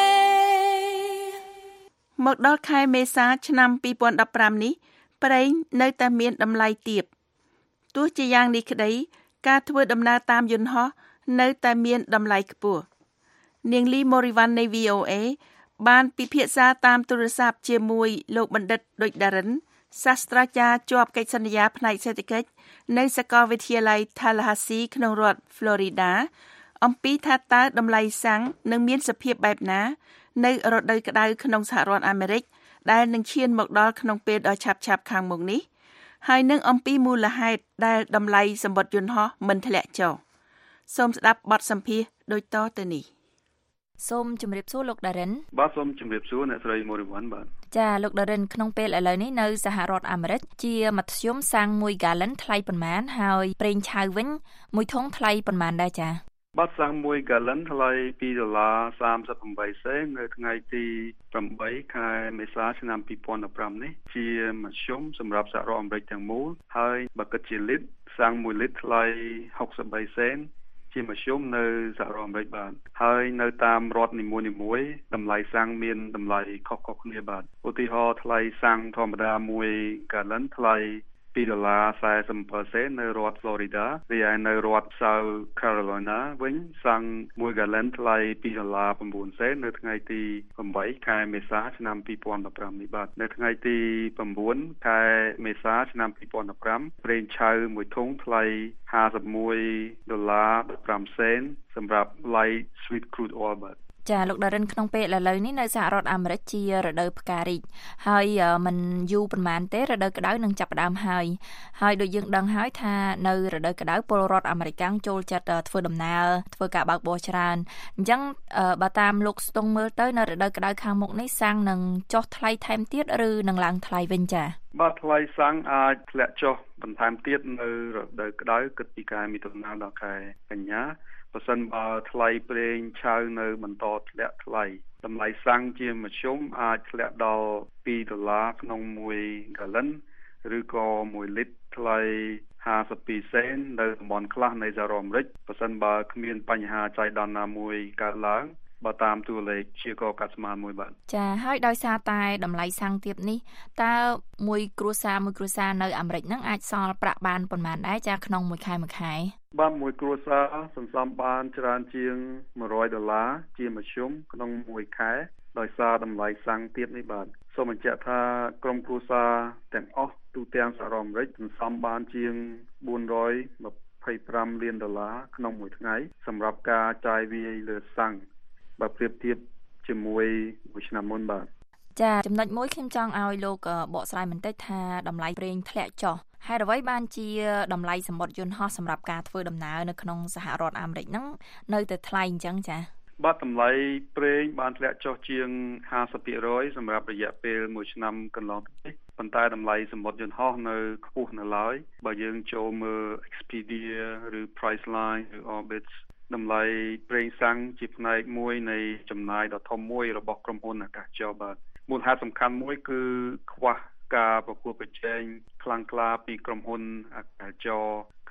មកដល់ខែមេសាឆ្នាំពីរពាន់ដប់ប្រាំនេះប្រេងនៅតែមានតម្លៃទាបទោះជាយ៉ាងនេះក្តីការធ្វើដំណើរតាមយន្តហោះនៅតែមានតម្លៃខ្ពស់នាងលីម៉ូរីវ៉ាន់នៃ V O A បានពិភាក្សាតាមទូរស័ព្ទជាមួយលោកបណ្ឌិតឌុចដារិនសាស្ត្រាចារ្យជាប់កិច្ចសន្យាផ្នែកសេដ្ឋកិច្ចនៅសាកលវិទ្យាល័យ Tallahassee ក្នុងរដ្ឋ Florida អំពីថាតើតម្លៃសាំងនឹងមានសភាពបែបណានៅរដូវក្តៅក្នុងសហរដ្ឋអាមេរិកដែលនឹងឈានមកដល់ក្នុងពេលដ៏ឆាប់ៗខាងមុខនេះហើយនឹងអំពីមូលហេតុដែលតម្លៃសម្បត្តិយន្តហោះមិនធ្លាក់ចុះសូមស្ដាប់បទសម្ភាសន៍ដូចតទៅនេះសូមជម្រាបសួរលោកដារិនបាទសូមជម្រាបសួរអ្នកស្រីម៉ូរីវ៉ាន់បាទចាលោកដារិនក្នុងពេលឥឡូវនេះនៅសហរដ្ឋអាមេរិកជាមធ្យមសាំងមួយហ្គាឡិនថ្លៃប៉ុន្មានហើយប្រេងឆៅវិញមួយធុងថ្លៃប៉ុន្មានដែរចាបាទសាំងមួយហ្គាឡិនថ្លៃពីរដុល្លារសាមសិបប្រាំសេននៅថ្ងៃទីប្រាំបីខែមេសាឆ្នាំពីរពាន់ដប់ប្រាំនេះជាមធ្យមសម្រាប់សហរដ្ឋអាមេរិកទាំងមូលហើយបើគិតជាលីត្រសាំងមួយលីត្រថ្លៃហុកសិបបីសេនជាមធ្យមនៅសហរដ្ឋអាមេរិកបាទហើយនៅតាមរដ្ឋនីមួយៗតម្លៃសាំងមានតម្លៃខុសៗគ្នាបាទឧទាហរណ៍ថ្លៃសាំងធម្មតាមួយហ្គាឡិនថ្លៃពីរដុល្លារសែសិបប្រាំសេននៅរដ្ឋ Florida រីឯនៅរដ្ឋ South Carolina វិញសាំងមួយហ្គាឡិនថ្លៃពីរដុល្លារប្រាំបួនសេននៅថ្ងៃទីប្រាំបីខែមេសាឆ្នាំពីរពាន់ដប់ប្រាំនេះបាទនៅថ្ងៃទីប្រាំបួនខែមេសាឆ្នាំពីរពាន់ដប់ប្រាំប្រេងឆៅមួយធុងថ្លៃហាសិបមួយដុល្លារដប់ប្រាំសេនសម្រាប់ light sweet crude oil បាទចាលោកដារិនក្នុងពេលឥឡូវនេះនៅសហរដ្ឋអាមេរិកជារដូវផ្ការីកហើយมันយូរប៉ុន្មានទេរដូវក្តៅនឹងចាប់ផ្ដើមហើយហើយដូចយើងដឹងហើយថានៅរដូវក្តៅពលរដ្ឋអាមេរិកចូលចិត្តធ្វើដំណើរធ្វើការបើកបរច្រើនអញ្ចឹងបើតាមលោកស្ទង់មើលទៅនៅរដូវក្តៅខាងមុខនេះសាំងនឹងចុះថ្លៃថែមទៀតឬនឹងឡើងថ្លៃវិញចាបាទថ្លៃសាំងអាចធ្លាក់ចុះបន្ថែមទៀតនៅរដូវក្តៅគិតពីខែមិថុនាដល់ខែកញ្ញាបើសិនបើថ្លៃប្រេងឆៅនៅបន្តធ្លាក់ថ្លៃតម្លៃសាំងជាមធ្យមអាចធ្លាក់ដល់ពីរដុល្លារក្នុងមួយហ្គាឡិនឬក៏មួយលីត្រថ្លៃហាសិបពីរសេននៅតំបន់ខ្លះនៃសហរដ្ឋអាមេរិកបើសិនបើគ្មានបញ្ហាចៃដន្យណាមួយកើតឡើងបើតាមតួលេខជាកកាត់ស្មានមួយបាទចាហើយដោយសារតែតម្លៃសាំងទាបនេះតើមួយគ្រួសារមួយគ្រួសារនៅអាមេរិកហ្នឹងអាចសល់ប្រាក់បានប៉ុន្មានដែរចាក្នុងមួយខែមួយខែបាទមួយគ្រួសារសន្សំបានច្រើនជាងមួយរយដុល្លារជាមធ្យមក្នុងមួយខែដោយសារតម្លៃសាំងទាបនេះបាទសូមបញ្ជាក់ថាក្រុមគ្រួសារទាំងអស់ទូទាំងសហរដ្ឋអាមេរិកសន្សំបានជាងបួនរយម្ភៃប្រាំលានដុល្លារក្នុងមួយថ្ងៃសម្រាប់ការចាយវាយលើសាំងបើប្រៀបធៀបជាមួយមួយឆ្នាំមុនបាទចាចំណុចមួយខ្ញុំចង់ឲ្យលោកបកស្រាយបន្តិចថាតម្លៃប្រេងធ្លាក់ចុះហេតុអ្វីបានជាតម្លៃសម្បត្តិយន្តហោះសម្រាប់ការធ្វើដំណើរនៅក្នុងសហរដ្ឋអាមេរិកហ្នឹងនៅតែថ្លៃអញ្ចឹងចាបាទតម្លៃប្រេងបានធ្លាក់ចុះជាងហាសិបភាគរយសម្រាប់រយៈពេលមួយឆ្នាំកន្លងទៅនេះប៉ុន្តែតម្លៃសម្បត្តិយន្តហោះនៅខ្ពស់នៅឡើយបើយើងចូលមើល Expedia ឬ Priceline ឬ Orbitzតម្លៃប្រេងសាំងជាផ្នែកមួយនៃចំណាយដ៏ធំមួយរបស់ក្រុមហ៊ុនអាកាសចរបាទមូលហេតុសំខាន់មួយគឺខ្វះការប្រកួតប្រជែងខ្លាំងក្លាពីក្រុមហ៊ុនអាកាសចរ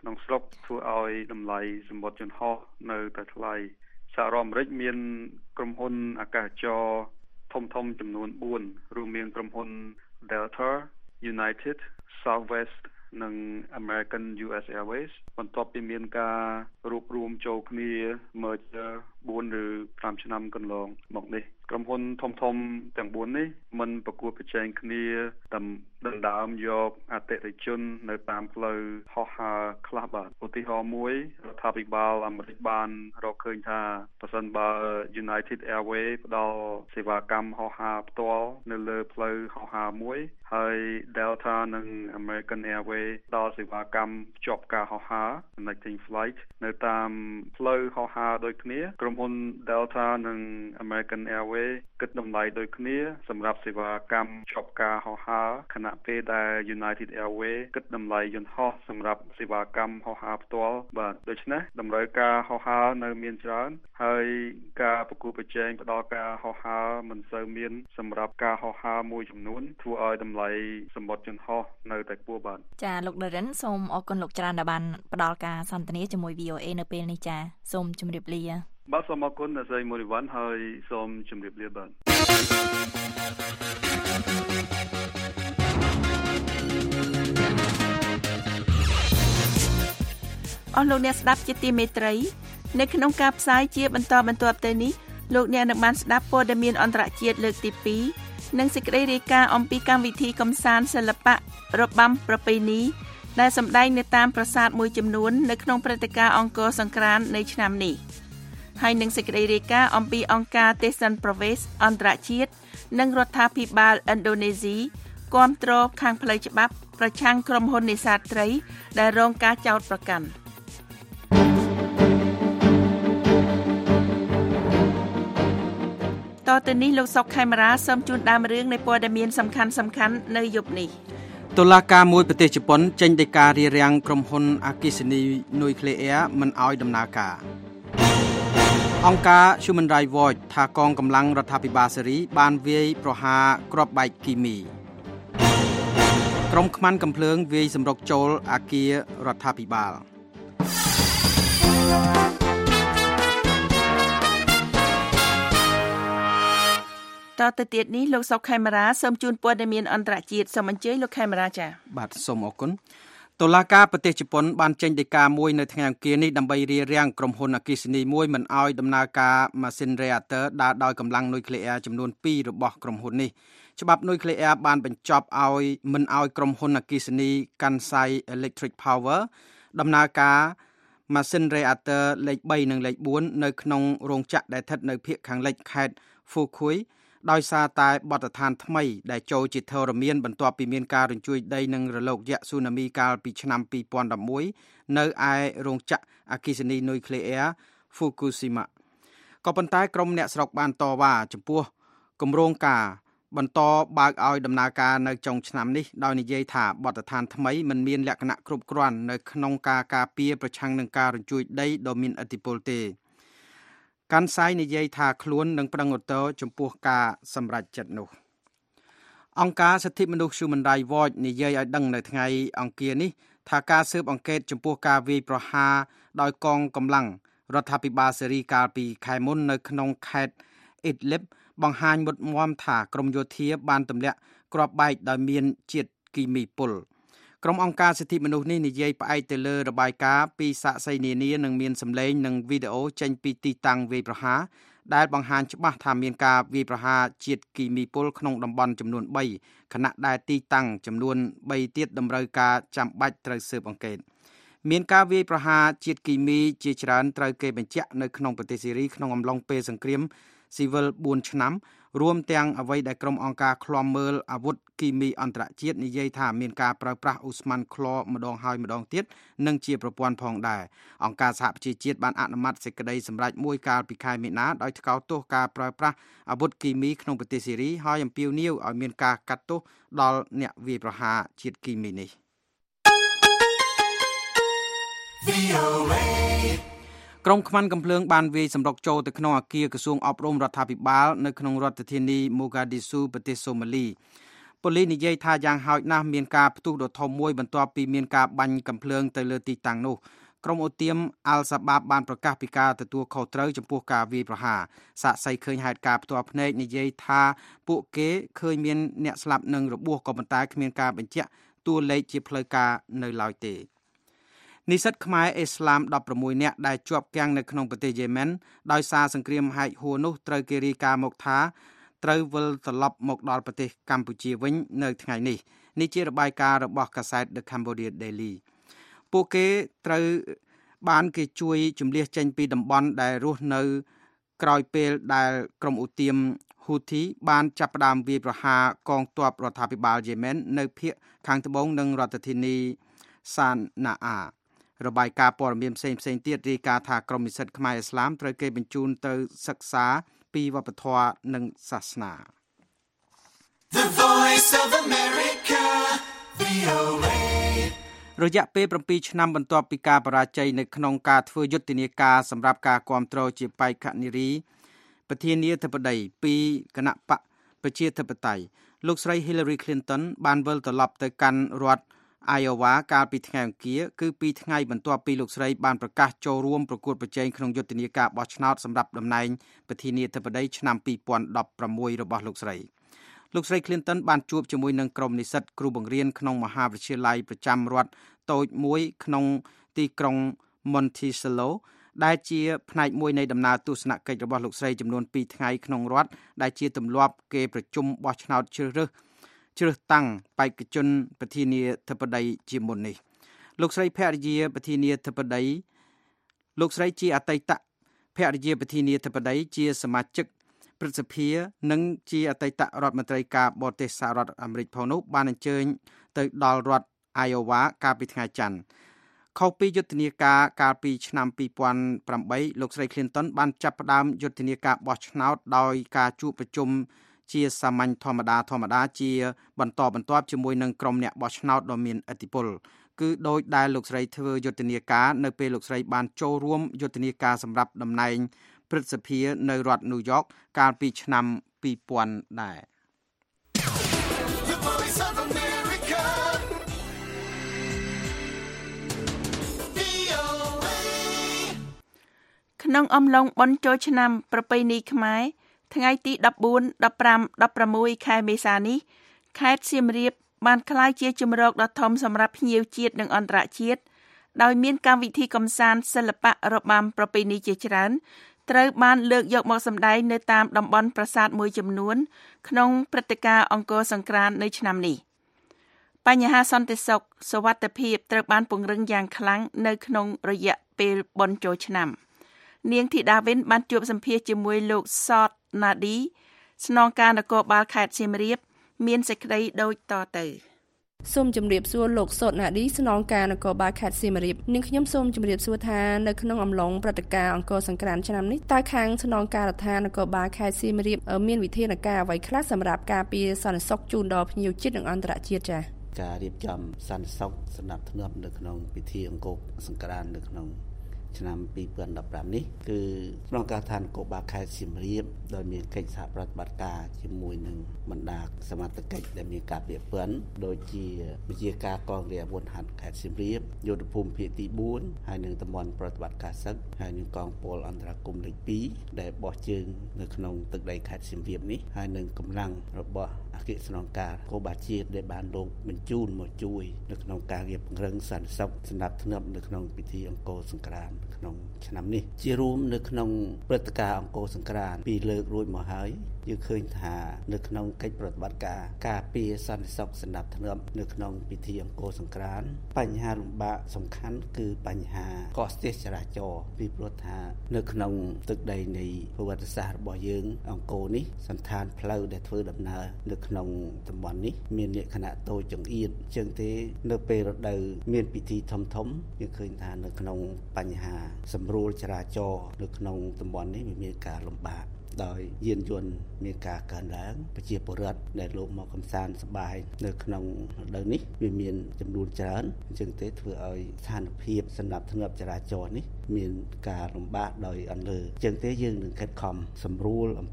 ក្នុងស្រុកធ្វើឲ្យតម្លៃសម្បត្តិយន្តហោះនៅតែថ្លៃសហរដ្ឋអាមេរិកមានក្រុមហ៊ុនអាកាសចរធំធំចំនួនបួនរួមមានក្រុមហ៊ុន Delta, United, Southwest និង American យូ เอส Airways បន្ទាប់ពីមានការរួបរวมចូលគ្នា merger បួនឬប្រាំឆ្នាំកន្លងមកនេះក្រុមហ៊ុនធំធំទាំងបួននេះមិនប្រកួតប្រជែងគ្នាតាមដណ្ដើមយកអតិថិជននៅតាមផ្លូវហោះហើរខ្លះបាទឧទាហរណ៍មួយរដ្ឋាភិបាលអាមេរិកបានរកឃើញថាប្រសិនបើ United Airways ផ្ដល់សេវាកម្មហោះហើរផ្ទាល់នៅលើផ្លូវហោះហើរមួយហើយ Delta និង American Airways ផ្ដល់សេវាកម្មភ្ជាប់ការហោះហើរ connecting flight នៅតាមផ្លូវហោះហើរដូចគ្នាក្រុមហ៊ុន Delta និង American Airways គិតតម្លៃដូចគ្នាសម្រាប់សេវាកម្មភ្ជាប់ការហោះហើរខណៈពេលដែល United Airways គិតតម្លៃយន្តហោះសម្រាប់សេវាកម្មហោះហើរផ្ទាល់បាទដូច្នេះតម្រូវការហោះហើរនៅមានច្រើនហើយការប្រគល់ប្រជែងផ្ដល់ការហោះហើរមិនសូវមានសម្រាប់ការហោះហើរមួយចំនួនធ្វើឲ្យតម្លៃសម្បត្តិយន្តហោះនៅតែខ្ពស់បាទចាលោកដរិនសូមអរគុណលោកច្រើនដែលបានផ្ដល់ការសន្ទនាជាមួយ វី អូ អេ នៅពេលនេះចាសូមជម្រាបលាបាទសូមអរគុណអ្នកស្រីមូរីវ៉ាន់ហើយសូមជម្រាបលាបាទអស់លោកអ្នកស្ដាប់ជាទីមេត្រីនៅក្នុងការផ្សាយជាបន្តបន្ទាប់ទៅនេះលោកអ្នកនឹងបានស្ដាប់ព័ត៌មានអន្តរជាតិលើកទីពីរនិងសេចក្តីរាយការណ៍អំពីកម្មវិធីកម្សាន្តសិល្បៈរបាំប្រពៃណីដែលសម្ដែងនៅតាមប្រាសាទមួយចំនួននៅក្នុងព្រឹត្តិការណ៍អង្គរសង្ក្រាន្តនៅឆ្នាំនេះហើយនឹងសេចក្តីរាយការណ៍អំពីអង្គការទេសនប្រវេសន៍អន្តរជាតិនិងរដ្ឋាភិបាលឥណ្ឌូនេស៊ីគាំទ្រខាងផ្លូវច្បាប់ប្រឆាំងក្រុមហ៊ុននេសាទត្រីដែលរងការចោទប្រកាន់តទៅនេះលោកសុកខេមរាសូមជូនដើមរឿងនៃព័ត៌មានសំខាន់ៗនៅយប់នេះតុលាការមួយប្រទេសជប៉ុនចេញដីការារាំងក្រុមហ៊ុនអគ្គិសនីនុយក្លេអ៊ែរមិនឲ្យដំណើរការអង្គការ Human Rights Watch ថាកងកម្លាំងរដ្ឋាភិបាលសេរីបានវាយប្រហារគ្រាប់បែកគីមីក្រុមខ្មាន់កំភ្លើងវាយសម្រុកចូលអគាររដ្ឋាភិបាលតទៅទៀតនេះលោកសុកខេមរាសូមជូនព័ត៌មានអន្តរជាតិសូមអញ្ជើញលោកខេមរាចា៎បាទសូមអរគុណតុលាការប្រទេសជប៉ុនបានចេញដីកាមួយនៅថ្ងៃអង្គារនេះដើម្បីរារាំងក្រុមហ៊ុនអគ្គិសនីមួយមិនឲ្យដំណើរការម៉ាស៊ីនរេអាទ័រដើរដោយកម្លាំងនុយក្លេអ៊ែរចំនួនពីររបស់ក្រុមហ៊ុននេះច្បាប់នុយក្លេអ៊ែរបានបញ្ចប់ឲ្យមិនឲ្យក្រុមហ៊ុនអគ្គិសនី Kansai Electric Power ដំណើរការម៉ាស៊ីនរេអាទ័រលេខបីនិងលេខបួននៅក្នុងរោងចក្រដែលស្ថិតនៅភាគខាងលិចខេត្ត Fukuiដោយសារតែបទដ្ឋានថ្មីដែលចូលជាធរមានបន្ទាប់ពីមានការរញ្ជួយដីនិងរលកយក្សស៊ូណាមីកាលពីឆ្នាំពីរពាន់ដប់មួយនៅឯរោងចក្រអគ្គិសនីនុយក្លេអ៊ែរ Fukushima ក៏ប៉ុន្តែក្រុមអ្នកស្រុកបានតវ៉ាចំពោះគម្រោងការបន្តបើកឲ្យដំណើរការនៅចុងឆ្នាំនេះដោយនិយាយថាបទដ្ឋានថ្មីមិនមានលក្ខណៈគ្រប់គ្រាន់នៅក្នុងការការពារប្រឆាំងនឹងការរញ្ជួយដីដ៏មានឥទ្ធិពលទេកាន់សាយនិយាយថាខ្លួននឹងប្តឹងឧទ្ធរណ៍ចំពោះការសម្រេចចិត្តនោះអង្គការសិទ្ធិមនុស្ស Human Rights Watch និយាយឲ្យដឹងនៅថ្ងៃអង្គារនេះថាការស៊ើបអង្កេតចំពោះការវាយប្រហារដោយកងកម្លាំងរដ្ឋាភិបាលសេរីកាលពីខែមុននៅក្នុងខេត្ត Idlib បង្ហាញមុតមមថាក្រមយោធាបានទម្លាក់គ្រាប់បែកដោយមានជាតិគីមីពុលក្រុមអង្គការសិទ្ធិមនុស្សនេះនិយាយផ្អែកទៅលើរបាយការណ៍ពីសាក្សីនានានិងមានសម្លេងនិងវីដេអូចេញពីទីតាំងវាយប្រហារដែលបង្ហាញច្បាស់ថាមានការវាយប្រហារជាតិគីមីពុលក្នុងតំបន់ចំនួនបីខណៈដែលទីតាំងចំនួនបីទៀតតម្រូវការចាំបាច់ត្រូវស៊ើបអង្កេតមានការវាយប្រហារជាតិគីមីជាច្រើនត្រូវគេបញ្ជាក់នៅក្នុងប្រទេសសេរីក្នុងអំឡុងពេលសង្គ្រាមស៊ីវិលបួនឆ្នាំរួមទាំងអ្វីដែលក្រុមអង្គការឃ្លាំមើលអាវុធគីមីអន្តរជាតិនិយាយថាមានការប្រើប្រាស់អូស្មန်ក្លរម្ដងហើយម្ដងទៀតនិងជាប្រព័ន្ធផងដែរអង្គការសហប្រជាជាតិបានអនុម័តសេចក្តីសម្រេចមួយកាលពីខែមីនាដោយថ្កោលទោសការប្រើប្រាស់អាវុធគីមីក្នុងប្រទេសសេរីហើយអំពាវនាវឲ្យមានការកាត់ទោសដល់អ្នកវាយប្រហារជាតិគីមីនេះក្រុមខ្មាន់កំភ្លើងបានវាយសម្រុកចូលទៅក្នុងអគារក្រសួងអប់រំរដ្ឋាភិបាលនៅក្នុងរដ្ឋធានី Mogadishu ប្រទេសសូម៉ាលីប៉ូលីសនិយាយថាយ៉ាងហោចណាស់មានការផ្ទុះដ៏ធំមួយបន្ទាប់ពីមានការបាញ់កាំភ្លើងទៅលើទីតាំងនោះក្រុមអូទៀមអាល់សាបាបបានប្រកាសពីការទទួលខុសត្រូវចំពោះការវាយប្រហារសាកសីឃើញហេតុការណ៍ផ្ទាល់ភ្នែកនិយាយថាពួកគេឃើញមានអ្នកស្លាប់និងរបួសក៏ប៉ុន្តែគ្មានការបញ្ជាក់តួលេខជាផ្លូវការនៅឡើយទេនិស្សិតខ្មែរអ៊ីស្លាមដប់ប្រាំមួយនាក់ដែលជាប់គាំងនៅក្នុងប្រទេសយេម៉ែនដោយសារសង្គ្រាមហែកហួរនោះត្រូវគេរាយការណ៍មកថាត្រូវវិលត្រឡប់មកដល់ប្រទេសកម្ពុជាវិញនៅថ្ងៃនេះនេះជារបាយការណ៍របស់កាសែត The Cambodia Daily ពួកគេត្រូវបានគេជួយជំនះចេញពីតំបន់ដែលរស់នៅក្រោយពេលដែលក្រុមឧទាមហ៊ូធីបានចាប់ផ្ដើមវាយប្រហារកងទ័ពរដ្ឋាភិបាលយេម៉ែននៅភាគខាងត្បូងនិងរដ្ឋធានីសានណាអារបាយការណ៍ព័ត៌មានផ្សេងៗទៀតរាយការណ៍ថាក្រុមនិស្សិតខ្មែរឥស្លាមត្រូវគេបញ្ជូនទៅសិក្សាពីវប្បធម៌និងសាសនា The Voice of America វី អូ เอរយៈពេល7ឆ្នាំបន្ទាប់ពីការបរាជ័យនៅក្នុងការធ្វើយុទ្ធនាការសម្រាប់ការគាំទ្រជាបេក្ខនារីប្រធានាធិបតីពីគណៈបកប្រជាធិបតេយ្យលោកស្រី Hillary Clinton បានវិលត្រឡប់ទៅកាន់រដ្ឋ Iowa កាលពីថ្ងៃអង្គារគឺពីរថ្ងៃបន្ទាប់ពីលោកស្រីបានប្រកាសចូលរួមប្រកួតប្រជែងក្នុងយុទ្ធនាការបោះឆ្នោតសម្រាប់តំណែងប្រធានាធិបតីឆ្នាំពីរពាន់ដប់ប្រាំមួយរបស់លោកស្រីលោកស្រី Clinton បានជួបជាមួយនឹងក្រុមនិស្សិតគ្រូបង្រៀនក្នុងមហាវិទ្យាល័យប្រចាំរដ្ឋតូចមួយក្នុងទីក្រុង Monticello ដែលជាផ្នែកមួយនៃដំណើរទស្សនកិច្ចរបស់លោកស្រីចំនួនពីរថ្ងៃក្នុងរដ្ឋដែលជាទម្លាប់គេប្រជុំបោះឆ្នោតជ្រើសរើសជ្រើសតាំងបេក្ខជនប្រធានាធិបតីជាមុននេះលោកស្រីភរិយាប្រធានាធិបតីលោកស្រីជាអតីតភរិយាប្រធានាធិបតីជាសមាជិកព្រឹទ្ធសភានិងជាអតីតរដ្ឋមន្ត្រីការបរទេសសហរដ្ឋអាមេរិកផងនោះបានអញ្ជើញទៅដល់រដ្ឋ Iowa កាលពីថ្ងៃច័ន្ទខុសពីយុទ្ធនាការកាលពីឆ្នាំពីរពាន់ប្រាំបីលោកស្រី Clinton បានចាប់ផ្ដើមយុទ្ធនាការបោះឆ្នោតដោយការជួបប្រជុំជាសាមញ្ញធម្មតាធម្មតាជាបន្តបន្ទាប់ជាមួយនឹងក្រុមអ្នកបោះឆ្នោតដ៏មានឥទ្ធិពលគឺដោយដែលលោកស្រីធ្វើយុទ្ធនាការនៅពេលលោកស្រីបានចូលរួមយុទ្ធនាការសម្រាប់តំណែងព្រឹទ្ធសភានៅរដ្ឋ New York កាលពីឆ្នាំពីរពាន់ដែរក្នុងអំឡុងបុណ្យចូលឆ្នាំប្រពៃណីខ្មែរថ្ងៃទីដប់បួន ដប់ប្រាំ ដប់ប្រាំមួយខែមេសានេះខេត្តសៀមរាបបានក្លាយជាជម្រកដ៏ធំសម្រាប់ភ្ញៀវជាតិនិងអន្តរជាតិដោយមានកម្មវិធីកម្សាន្តសិល្បៈរបាំប្រពៃណីជាច្រើនត្រូវបានលើកយកមកសម្ដែងនៅតាមតំបន់ប្រាសាទមួយចំនួនក្នុងព្រឹត្តិការណ៍អង្គរសង្ក្រាន្តនៅឆ្នាំនេះបញ្ហាសន្តិសុខសុវត្ថិភាពត្រូវបានពង្រឹងយ៉ាងខ្លាំងនៅក្នុងរយៈពេលបុណ្យចូលឆ្នាំនាងធីតាវិនបានជួបសម្ភាសជាមួយលោកសតណាឌីស្នងការនគរបាលខេត្តសៀមរាបមានសេចក្តីដូចតទៅសូមជម្រាបសួរលោកសុតណាឌីស្នងការនគរបាលខេត្តសៀមរាបនាងខ្ញុំសូមជម្រាបសួរថានៅក្នុងអំឡុងព្រឹត្តិការណ៍អង្គរសង្ក្រាន្តឆ្នាំនេះតើខាងស្នងការដ្ឋាននគរបាលខេត្តសៀមរាបមានវិធានការអ្វីខ្លះសម្រាប់ការពារសន្តិសុខជូនដល់ភ្ញៀវជាតិនិងអន្តរជាតិចា៎ការរៀបចំសន្តិសុខសម្រាប់ធ្នាប់នៅក្នុងពិធីអង្គរសង្ក្រាន្តនៅក្នុងឆ្នាំពីរពាន់ដប់ប្រាំនេះគឺក្នុងការឋាននគរបាលខេត្តសៀមរាបដោយមានកិច្ចសហប្រតិបត្តិការជាមួយនឹងបណ្ដាសមត្ថកិច្ចដែលមានការពារព័ន្ធដូចជាវិជាការកងរាជអាវុធហត្ថខេត្តសៀមរាបយុទ្ធភូមិភាគទីបួនហើយនឹងតំបន់ប្រតិបត្តិការសឹកហើយនឹងកងពលអន្តរកម្មលេខពីរដែលបោះជើងនៅក្នុងទឹកដីខេត្តសៀមរាបនេះហើយនឹងកម្លាំងរបស់អគ្គស្នងការគោបាលជាតិដែលបានលោកបញ្ជូនមកជួយនៅក្នុងការរៀបពង្រឹងសន្តិសុខសម្រាប់ធ្នាប់នៅក្នុងពិធីអង្គរសង្ក្រាន្តក្នុងឆ្នាំនេះជារួមនៅក្នុងព្រឹត្តិការណ៍អង្គរសង្ក្រាន្តពីរលើករួចមកហើយយើងឃើញថានៅក្នុងកិច្ចប្រតិបត្តិការការពារសន្តិសុខសម្រាប់ធ្នាប់នៅក្នុងពិធីអង្គរសង្ក្រាន្តបញ្ហាលំបាកសំខាន់គឺបញ្ហាកកស្ទះចរាចរណ៍ពីព្រោះថានៅក្នុងទឹកដីនៃប្រវត្តិសាស្ត្ររបស់យើងអង្គរនេះសន្តានផ្លូវដែលធ្វើដំណើរនៅក្នុងតំបន់នេះមានលក្ខណៈតូចចង្អៀតជាងទេនៅពេលរដូវមានពិធីធំធំយើងឃើញថានៅក្នុងបញ្ហាសម្រួលចរាចរណ៍នៅក្នុងតំបន់នេះវាមានការលំបាកដោយយានយន្តមានការកើនឡើងប្រជាពលរដ្ឋដែលលោកមកកំសាន្តសប្បាយនៅក្នុងរដូវនេះវាមានចំនួនច្រើនអញ្ចឹងទេធ្វើឲ្យស្ថានភាពសម្រាប់ធ្នាប់ចរាចរណ៍នេះមានការលំបាកដោយអន្លើអញ្ចឹងទេយើងនឹងខិតខំសម្រួលអំពី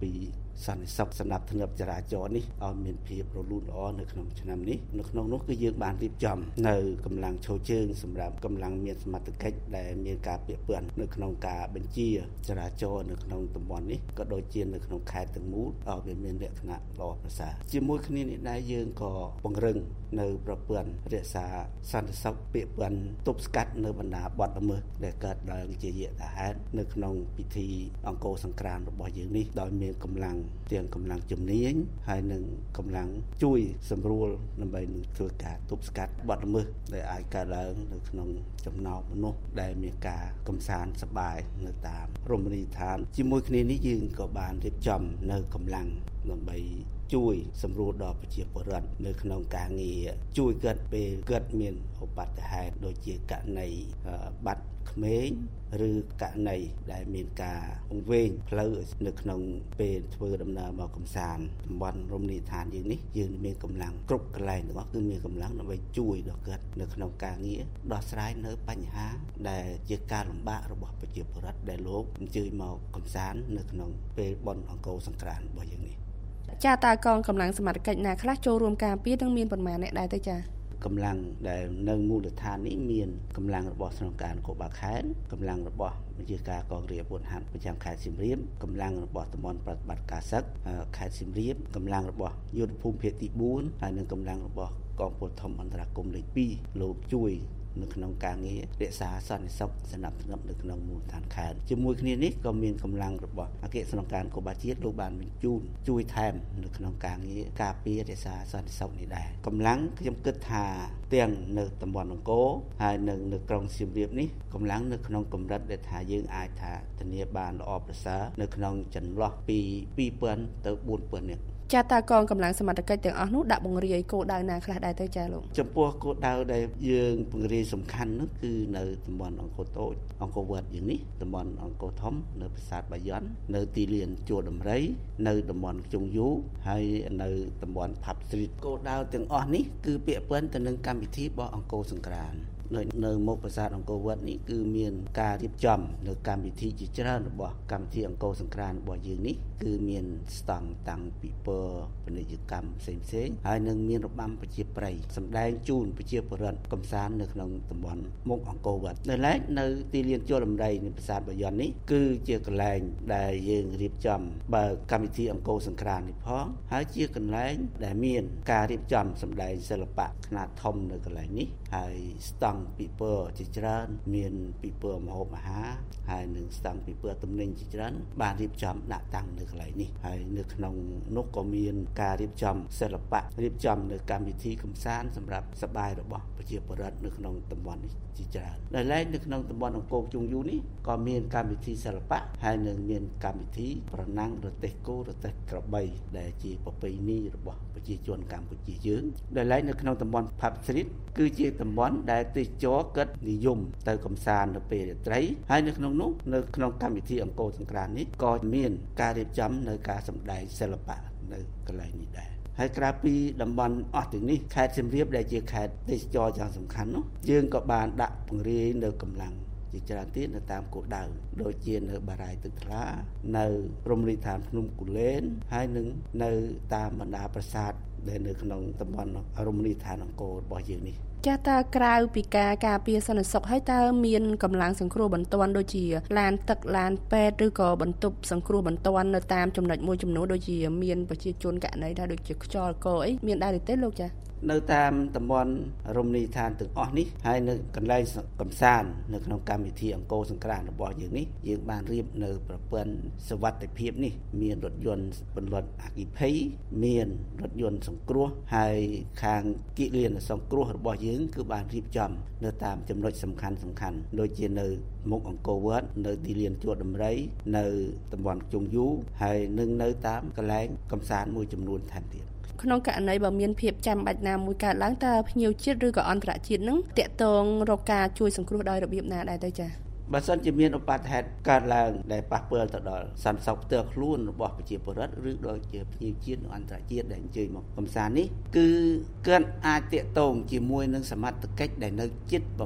សន្តិសុខសម្រាប់ធ្នាប់ចរាចរណ៍នេះឲ្យមានភាពរលូនល្អនៅក្នុងឆ្នាំនេះនៅក្នុងនោះគឺយើងបានរៀបចំនៅកម្លាំងឈរជើងសម្រាប់កម្លាំងមានសមត្ថកិច្ចដែលមានការពាក់ព័ន្ធនៅក្នុងការបញ្ជាចរាចរណ៍នៅក្នុងតំបន់នេះក៏ដូចជានៅក្នុងខេត្តទាំងមូលឲ្យវាមានលក្ខណៈល្អប្រសើរជាមួយគ្នានេះដែរយើងក៏ពង្រឹងនៅប្រព័ន្ធរក្សាសន្តិសុខពាក់ព័ន្ធទប់ស្កាត់នៅបណ្ដាបទល្មើសដែលកើតឡើងជាយថាហេតុនៅក្នុងពិធីអង្គរសង្ក្រាន្តរបស់យើងនេះដោយមានកម្លាំងទាំងកម្លាំងជំនាញហើយនិងកម្លាំងជួយសម្រួលដើម្បីនឹងធ្វើការទប់ស្កាត់បទល្មើសដែលអាចកើតឡើងនៅក្នុងចំណោមមនុស្សដែលមានការកំសាន្តសប្បាយនៅតាមរមណីយដ្ឋានជាមួយគ្នានេះយើងក៏បានរៀបចំនៅកម្លាំងដើម្បីជួយសម្រួលដល់ប្រជាពលរដ្ឋនៅក្នុងការងារជួយគាត់ពេលគាត់មានឧបទ្ទហេតុដូចជាករណីបាត់ក្មេងឬករណីដែលមានការអង្វែងផ្លូវនៅក្នុងពេលធ្វើដំណើរមកកំសាន្តតំបន់រមណីយដ្ឋានយើងនេះយើងមានកម្លាំងគ្រប់កន្លែងទាំងអស់គឺមានកម្លាំងដើម្បីជួយដល់គាត់នៅក្នុងការងារដោះស្រាយនៅបញ្ហាដែលជាការលំបាករបស់ប្រជាពលរដ្ឋដែលលោកអញ្ជើញមកកំសាន្តនៅក្នុងពេលបុណ្យអង្គរសង្ក្រាន្តរបស់យើងនេះចាតើកងកម្លាំងសមត្ថកិច្ចណាខ្លះចូលរួមការពារនិងមានប៉ុន្មានអ្នកដែរទៅចាកម្លាំងដែលនៅមូលដ្ឋាននេះមានកម្លាំងរបស់ស្នងការនគរបាលខេត្តកម្លាំងរបស់វិជាការកងរាជអាវុធហត្ថប្រចាំខេត្តសៀមរាបកម្លាំងរបស់តំបន់ប្រតិបត្តិការសឹកខេត្តសៀមរាបកម្លាំងរបស់យុទ្ធភូមិភាគទីបួនហើយនិងកម្លាំងរបស់កងពលធម្មអន្តរកម្មលេខពីរលោកជួយនៅក្នុងការងាររក្សាសន្តិសុខសម្រាប់ធ្នាប់នៅក្នុងមូលដ្ឋានខេត្តជាមួយគ្នានេះក៏មានកម្លាំងរបស់អគ្គស្នងការនគរបាលជាតិលោកបានបញ្ជូនជួយថែមនៅក្នុងការងារការពាររក្សាសន្តិសុខនេះដែរកម្លាំងខ្ញុំគិតថាទាំងនៅតំបន់អង្គរហើយនៅនៅក្រុងសៀមរាបនេះកម្លាំងនៅក្នុងកម្រិតដែលថាយើងអាចថាធានាបានល្អប្រសើរនៅក្នុងចន្លោះពីពីរពាន់ទៅបួនពាន់នាក់ចាតើកងកម្លាំងសមត្ថកិច្ចទាំងអស់នោះដាក់បង្រាយគោលដៅណាខ្លះដែរទៅចាលោកចំពោះគោលដៅដែលយើងបង្រាយសំខាន់នោះគឺនៅតំបន់អង្គរតូចអង្គរវត្តយើងនេះតំបន់អង្គរធំនៅប្រាសាទបាយ័ននៅទីលានជួរដំរីនៅតំបន់ខ្ជុងយូហើយនៅតំបន់ផាប់ស្ទ្រីតគោលដៅទាំងអស់នេះគឺពាក់ព័ន្ធទៅនឹងកម្មវិធីរបស់អង្គរសង្ក្រាន្តនៅនៅមុខប្រាសាទអង្គរវត្តនេះគឺមានការរៀបចំនៅកម្មវិធីជាច្រើនរបស់កម្មវិធីអង្គរសង្ក្រាន្តរបស់យើងនេះគឺមានស្តង់តាំងពីពរពាណិជ្ជកម្មផ្សេងផ្សេងហើយនឹងមានរបាំប្រជាប្រិយសម្ដែងជូនប្រជាពលរដ្ឋកំសាន្តនៅក្នុងតំបន់មុខអង្គរវត្តនៅឡែកនៅទីលានជួរដំរីនៃប្រាសាទបាយ័ននេះគឺជាកន្លែងដែលយើងរៀបចំបើកម្មវិធីអង្គរសង្ក្រាន្តនេះផងហើយជាកន្លែងដែលមានការរៀបចំសម្ដែងសិល្បៈខ្នាតធំនៅកន្លែងនេះហើយស្តង់ពីពើជាច្រើនមានពីពើមហូបអាហារហើយនឹងស្តង់ពីពើទំនិញជាច្រើនបានរៀបចំដាក់តាំងនៅកន្លែងនេះហើយនៅក្នុងនោះក៏មានការរៀបចំសិល្បៈរៀបចំនៅកម្មវិធីកម្សាន្តសម្រាប់សប្បាយរបស់ប្រជាពលរដ្ឋនៅក្នុងតំបន់នេះជាច្រើនដែលឡែកនៅក្នុងតំបន់អង្គរជុងយូនេះក៏មានកម្មវិធីសិល្បៈហើយនឹងមានកម្មវិធីប្រណាំងរទេះគោរទេះក្របីដែលជាប្រពៃណីរបស់ប្រជាជនកម្ពុជាយើងដែលឡែកនៅក្នុងតំបន់ផាប់ស្ទ្រីតគឺជាតំបន់ដែលទេសចរកិត្តនិយមទៅកំសាន្តនៅពេលរាត្រីហើយនៅក្នុងនោះនៅក្នុងកម្មវិធីអង្គរសង្ក្រាន្តនេះក៏មានការរៀបចំនៅការសម្ដែងសិល្បៈនៅកន្លែងនេះដែរហើយក្រៅពីតំបន់អស់ទាំងនេះខេត្តសៀមរាបដែលជាខេត្តទេសចរយ៉ាងសំខាន់នោះយើងក៏បានដាក់បង្រាយនៅកម្លាំងជាច្រើនទៀតនៅតាមគោលដៅដូចជានៅបារាយទឹកថ្លានៅរមណីយដ្ឋានភ្នំគូលែនហើយនឹងនៅតាមបណ្ដាប្រាសាទដែលនៅក្នុងតំបន់រមណីយដ្ឋានអង្គររបស់យើងនេះចាតើក្រៅពីការការពារសន្តិសុខហើយតើមានកម្លាំងសង្គ្រោះបន្ទាន់ដូចជាឡានទឹកឡានពេទ្យឬក៏បន្ទប់សង្គ្រោះបន្ទាន់នៅតាមចំណុចមួយចំនួនដូចជាមានប្រជាជនករណីថាដូចជាខ្យល់កអីមានដែរទេលោកចានៅតាមតំបន់រមណីយដ្ឋានទាំងអស់នេះហើយនៅកន្លែងកំសាន្តនៅក្នុងកម្មវិធីអង្គរសង្ក្រាន្តរបស់យើងនេះយើងបានរៀបនៅប្រព័ន្ធសុវត្ថិភាពនេះមានរថយន្តពន្លត់អគ្គិភ័យមានរថយន្តសង្គ្រោះហើយខាងគិលានសង្គ្រោះរបស់យើងគឺបានរៀបចំនៅតាមចំណុចសំខាន់សំខាន់ដូចជានៅមុខអង្គរវត្តនៅទីលានជួរដំរីនៅតំបន់ជុងយូហើយនឹងនៅតាមកន្លែងកំសាន្តមួយចំនួនថែមទៀតក្នុងករណីបើមានភាពចាំបាច់ណាមួយកើតឡើងតើភ្ញៀវជាតិឬក៏អន្តរជាតិនឹងតាក់ទងរកការជួយសង្គ្រោះដោយរបៀបណាដែរទៅចា៎បើសិនជាមានឧបទ្ទហេតុកើតឡើងដែលប៉ះពាល់ទៅដល់សន្តិសុខផ្ទាល់ខ្លួនរបស់ប្រជាពលរដ្ឋឬដូចជាភ្ញៀវជាតិនិងអន្តរជាតិដែលអញ្ជើញមកកំសាន្តនេះគឺគាត់អាចតាក់ទងជាមួយនឹងសមត្ថកិច្ចដែលនៅជិតបំផុត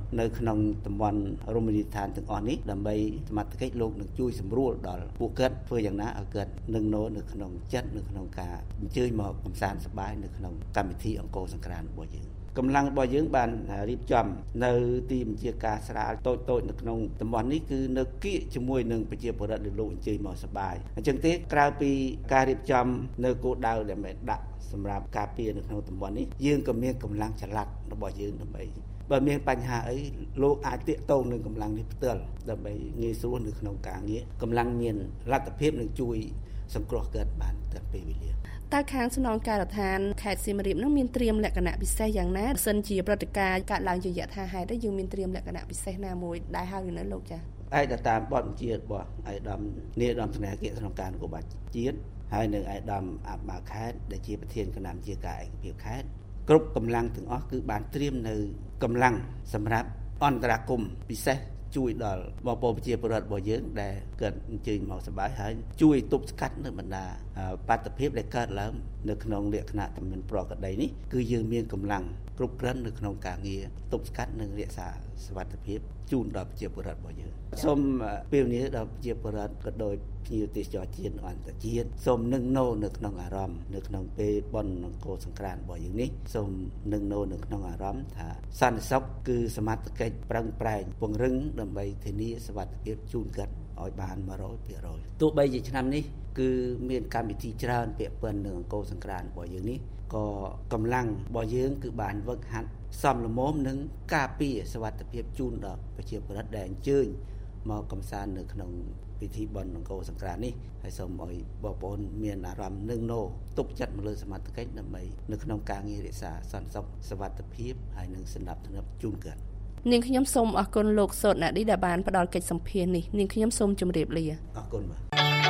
នៅក្នុងតំបន់រមណីយដ្ឋានទាំងអស់នេះដើម្បីសមត្ថកិច្ចលោកនឹងជួយសម្រួលដល់ពួកគាត់ធ្វើយ៉ាងណាឲ្យគាត់នឹងនៅនៅក្នុងចិត្តនៅក្នុងការអញ្ជើញមកកំសាន្តសប្បាយនៅក្នុងកម្មវិធីអង្គរសង្ក្រាន្តរបស់យើងកម្លាំងរបស់យើងបានរៀបចំនៅទីបញ្ជាការស្រាលតូចតូចនៅក្នុងតំបន់នេះគឺនៅគៀកជាមួយនឹងប្រជាពលរដ្ឋលោកអញ្ជើញមកសប្បាយអញ្ចឹងទេក្រៅពីការរៀបចំនៅគោលដៅដែលមិនដាក់សម្រាប់ការពារនៅក្នុងតំបន់នេះយើងក៏មានកម្លាំងចល័តរបស់យើងដើម្បីបើមានបញ្ហាអីលោកអាចទាក់ទងនឹងកម្លាំងនេះផ្ទាល់ដើម្បីងាយស្រួលនៅក្នុងការងារកម្លាំងមានលទ្ធភាពនឹងជួយសង្គ្រោះកើតបានតាំងពីវេលាតើខាងស្នងការដ្ឋានខេត្តសៀមរាបនឹងមានត្រៀមលក្ខណៈពិសេសយ៉ាងណាសិនជាព្រឹត្តិការណ៍កើតឡើងជាយថាហេតុយើងមានត្រៀមលក្ខណៈពិសេសណាមួយដែរហើយនៅលោកចា៎ឯកតាមបទបញ្ជារបស់ឯកឧត្តមនាយឧត្តមសេនាធិការក្នុងការនគរបាលជាតិហើយនៅឯកឧត្តមអភិបាលខេត្តដែលជាប្រធានគណៈបញ្ជាការឯកភាពខេត្តគ្រប់កម្លាំងទាំងអស់គឺបានត្រៀមនៅកម្លាំងសម្រាប់អន្តរាគមន៍ពិសេសជួយដល់បងប្អូនប្រជាពលរដ្ឋរបស់យើងដែលកើតអញ្ជើញមកសប្បាយហើយជួយទប់ស្កាត់នៅបណ្ដាបាតុភិបដែលកើតឡើងនៅក្នុងលក្ខណៈតំបន់ប្រកដីនេះគឺយើងមានកម្លាំងគ្រប់គ្រាន់នៅក្នុងការងារទប់ស្កាត់និងរក្សាសុវត្ថិភាពជូនដល់ប្រជាពលរដ្ឋរបស់យើងសូមពេលនេះដល់ប្រជាពលរដ្ឋក៏ដោយភ្ញៀវទេសចរជាតិអន្តរជាតិសូមនឹងនៅនៅក្នុងអារម្មណ៍នៅក្នុងពេលបុណ្យអង្គរសង្ក្រាន្តរបស់យើងនេះសូមនឹងនៅនៅក្នុងអារម្មណ៍ថាសន្តិសុខគឺសមត្ថកិច្ចប្រឹងប្រែងពង្រឹងដើម្បីធានាសុវត្ថិភាពជូនគាត់ឲ្យបាន one hundred percent ទោះបីជាឆ្នាំនេះគឺមានកម្មវិធីច្រើនពាក់ព័ន្ធនឹងអង្គរសង្ក្រាន្តរបស់យើងនេះក៏កម្លាំងរបស់យើងគឺបានវឹកហាត់សមល្មមនឹងការពារសុវត្ថិភាពជូនដល់ប្រជាពលរដ្ឋដែលអញ្ជើញមកកំសាន្តនៅក្នុងពិធីបុណ្យអង្គរសង្ក្រាន្តនេះហើយសូមឲ្យបងប្អូនមានអារម្មណ៍នឹងណូទុកចិត្តមកលើសមត្ថកិច្ចដើម្បីនៅក្នុងការងាររក្សាសន្តិសុខសុវត្ថិភាពហើយនឹងសណ្ដាប់ធ្នាប់ជូនគាត់នាងខ្ញុំសូមអរគុណលោកសូតណាឌីដែលបានផ្ដល់កិច្ចសម្ភាសន៍នេះនាងខ្ញុំសូមជម្រាបលាអរគុណបាទ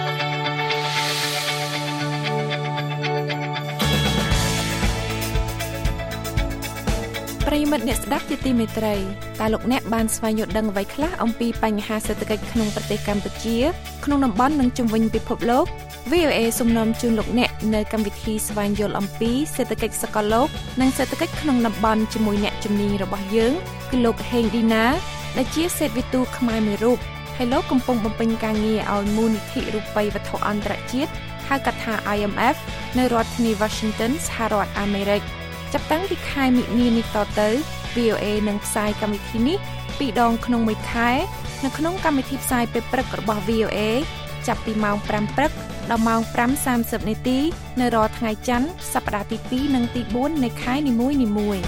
ប្រិយមិត្តអ្នកស្ដាប់ជាទីមេត្រីតើលោកអ្នកបានស្វែងយល់ដឹងអ្វីខ្លះអំពីបញ្ហាសេដ្ឋកិច្ចក្នុងប្រទេសកម្ពុជាក្នុងតំបន់និងជុំវិញពិភពលោក វី អូ អេ សំណូមជូនលោកអ្នកនៅកម្មវិធីស្វែងយល់អំពីសេដ្ឋកិច្ចសកលលោកនិងសេដ្ឋកិច្ចក្នុងតំបន់ជាមួយអ្នកជំនាញរបស់យើងគឺលោកហេងឌីណាដែលជាសេដ្ឋវិទូខ្មែរមួយរូបហើយលោកកំពុងបំពេញការងារឲ្យមូលនិធិរូបិយវត្ថុអន្តរជាតិហៅកាត់ថា ไอ เอ็ม เอฟ នៅរដ្ឋធានី Washington សហរដ្ឋអាមេរិកចាប់តាំងពីខែមិនិនានេះតទៅ វី អូ អេ នឹងផ្សាយកម្មវិធីនេះពីរដងក្នុងមួយខែនៅក្នុងកម្មវិធីផ្សាយពេលព្រឹករបស់ វី អូ អេ ចាប់ពីម៉ោងfiveព្រឹកដល់ម៉ោងfive thirtyនាទីនៅរាល់ថ្ងៃច័ន្ទសប្តាហ៍ទីtwoនិងទីfourនៃខែនីមួយៗ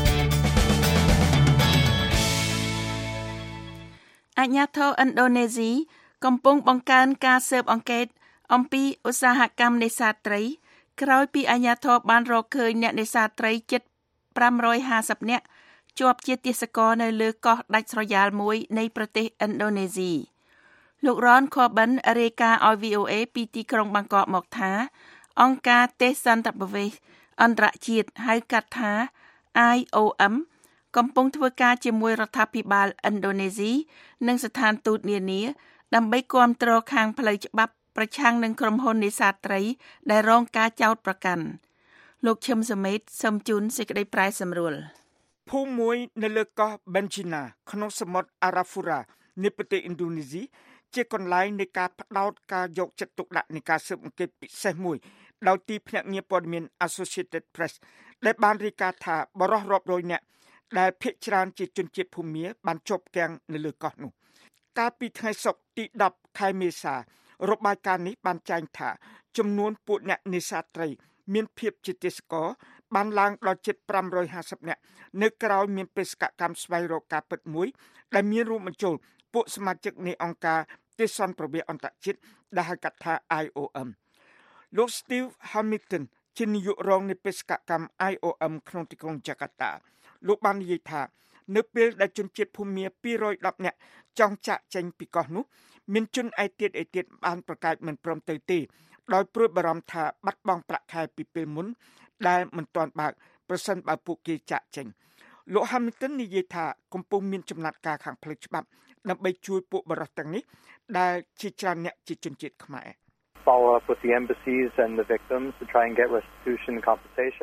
អាជ្ញាធរឥណ្ឌូនេស៊ីកំពុងបង្កើនការស៊ើបអង្កេតអំពីឧស្សាហកម្មនេសាទត្រីក្រោយពីអាជ្ញាធរបានរកឃើញអ្នកនេសាទត្រីជិតfive hundred fiftyនាក់ជាប់ជាទេសករនៅលើកោះដាច់ស្រយាលមួយនៃប្រទេសឥណ្ឌូនេស៊ីលោក Ron Corbin រាយការណ៍ឲ្យ វី អូ អេ ពីទីក្រុងបាងកកមកថាអង្គការទេសន្តប្រវេសន៍អន្តរជាតិហៅកាត់ថា I O M កំពុងធ្វើការជាមួយរដ្ឋាភិបាលឥណ្ឌូនេស៊ីនិងស្ថានទូតនានាដើម្បីគាំទ្រខាងផ្លូវច្បាប់ប្រឆាំងនឹងក្រុមហ៊ុននេសាទត្រីដែលរងការចោទប្រកាន់លោកឈឹមសមេតសូមជូនសេចក្តីប្រែសម្រួលភូមិមួយនៅលើកោះ Benchina ក្នុងសមុទ្រ Arafura នៃប្រទេសឥណ្ឌូនេស៊ីជាកន្លែងនៃការផ្ដោតការយកចិត្តទុកដាក់នៃការស៊ើបអង្កេតពិសេសមួយដោយទីភ្នាក់ងារព័ត៌មាន Associated Press ដែលបានរាយការណ៍ថាបរិសុទ្ធរាប់រយនាក់ដែលភាគច្រើនជាជនជាតិភូមាបានជាប់គាំងនៅលើកោះនោះកាលពីថ្ងៃសុក្រទីtenខែមេសារបាយការណ៍នេះបានចែងថាចំនួនពួកអ្នកនេសាទត្រីមានភាពជាទេសករបានឡើងដល់ជិតfive hundred fiftyនាក់នៅក្រៅមានបេសកកម្មស្វែងរកការពិតមួយដែលមានរួមបញ្ចូលពួកសមាជិកនៃអង្គការទេសន្តប្រវេសន៍អន្តរជាតិដែលហៅកាត់ថា I O M លោក Steve Hamilton ជានាយករងនៃបេសកកម្ម I O M ក្នុងទីក្រុងចាកាតាលោកបាននិយាយថានៅពេលដែលជនជាតិភូមាtwo hundred tenនាក់ចង់ចាក់ចេញពីកោះនោះមានជនឯទៀតឯទៀតបានប្រកាសមិនព្រមទៅទេដោយព្រួយបារម្ភថាបាត់បង់ប្រាក់ខែពីពេលមុនដែលមិនទាន់បើកប្រសិនបើពួកគេចាក់ចេញលោក Hamilton និយាយថាកំពុងមានចំណាត់ការខាងផ្លូវច្បាប់ដើម្បីជួយពួកបរិសុទ្ធទាំងនេះដែលជាច្រើនអ្នកជាជនជាតិខ្មែរ follow up with the embassies and the victims to try and get restitution compensation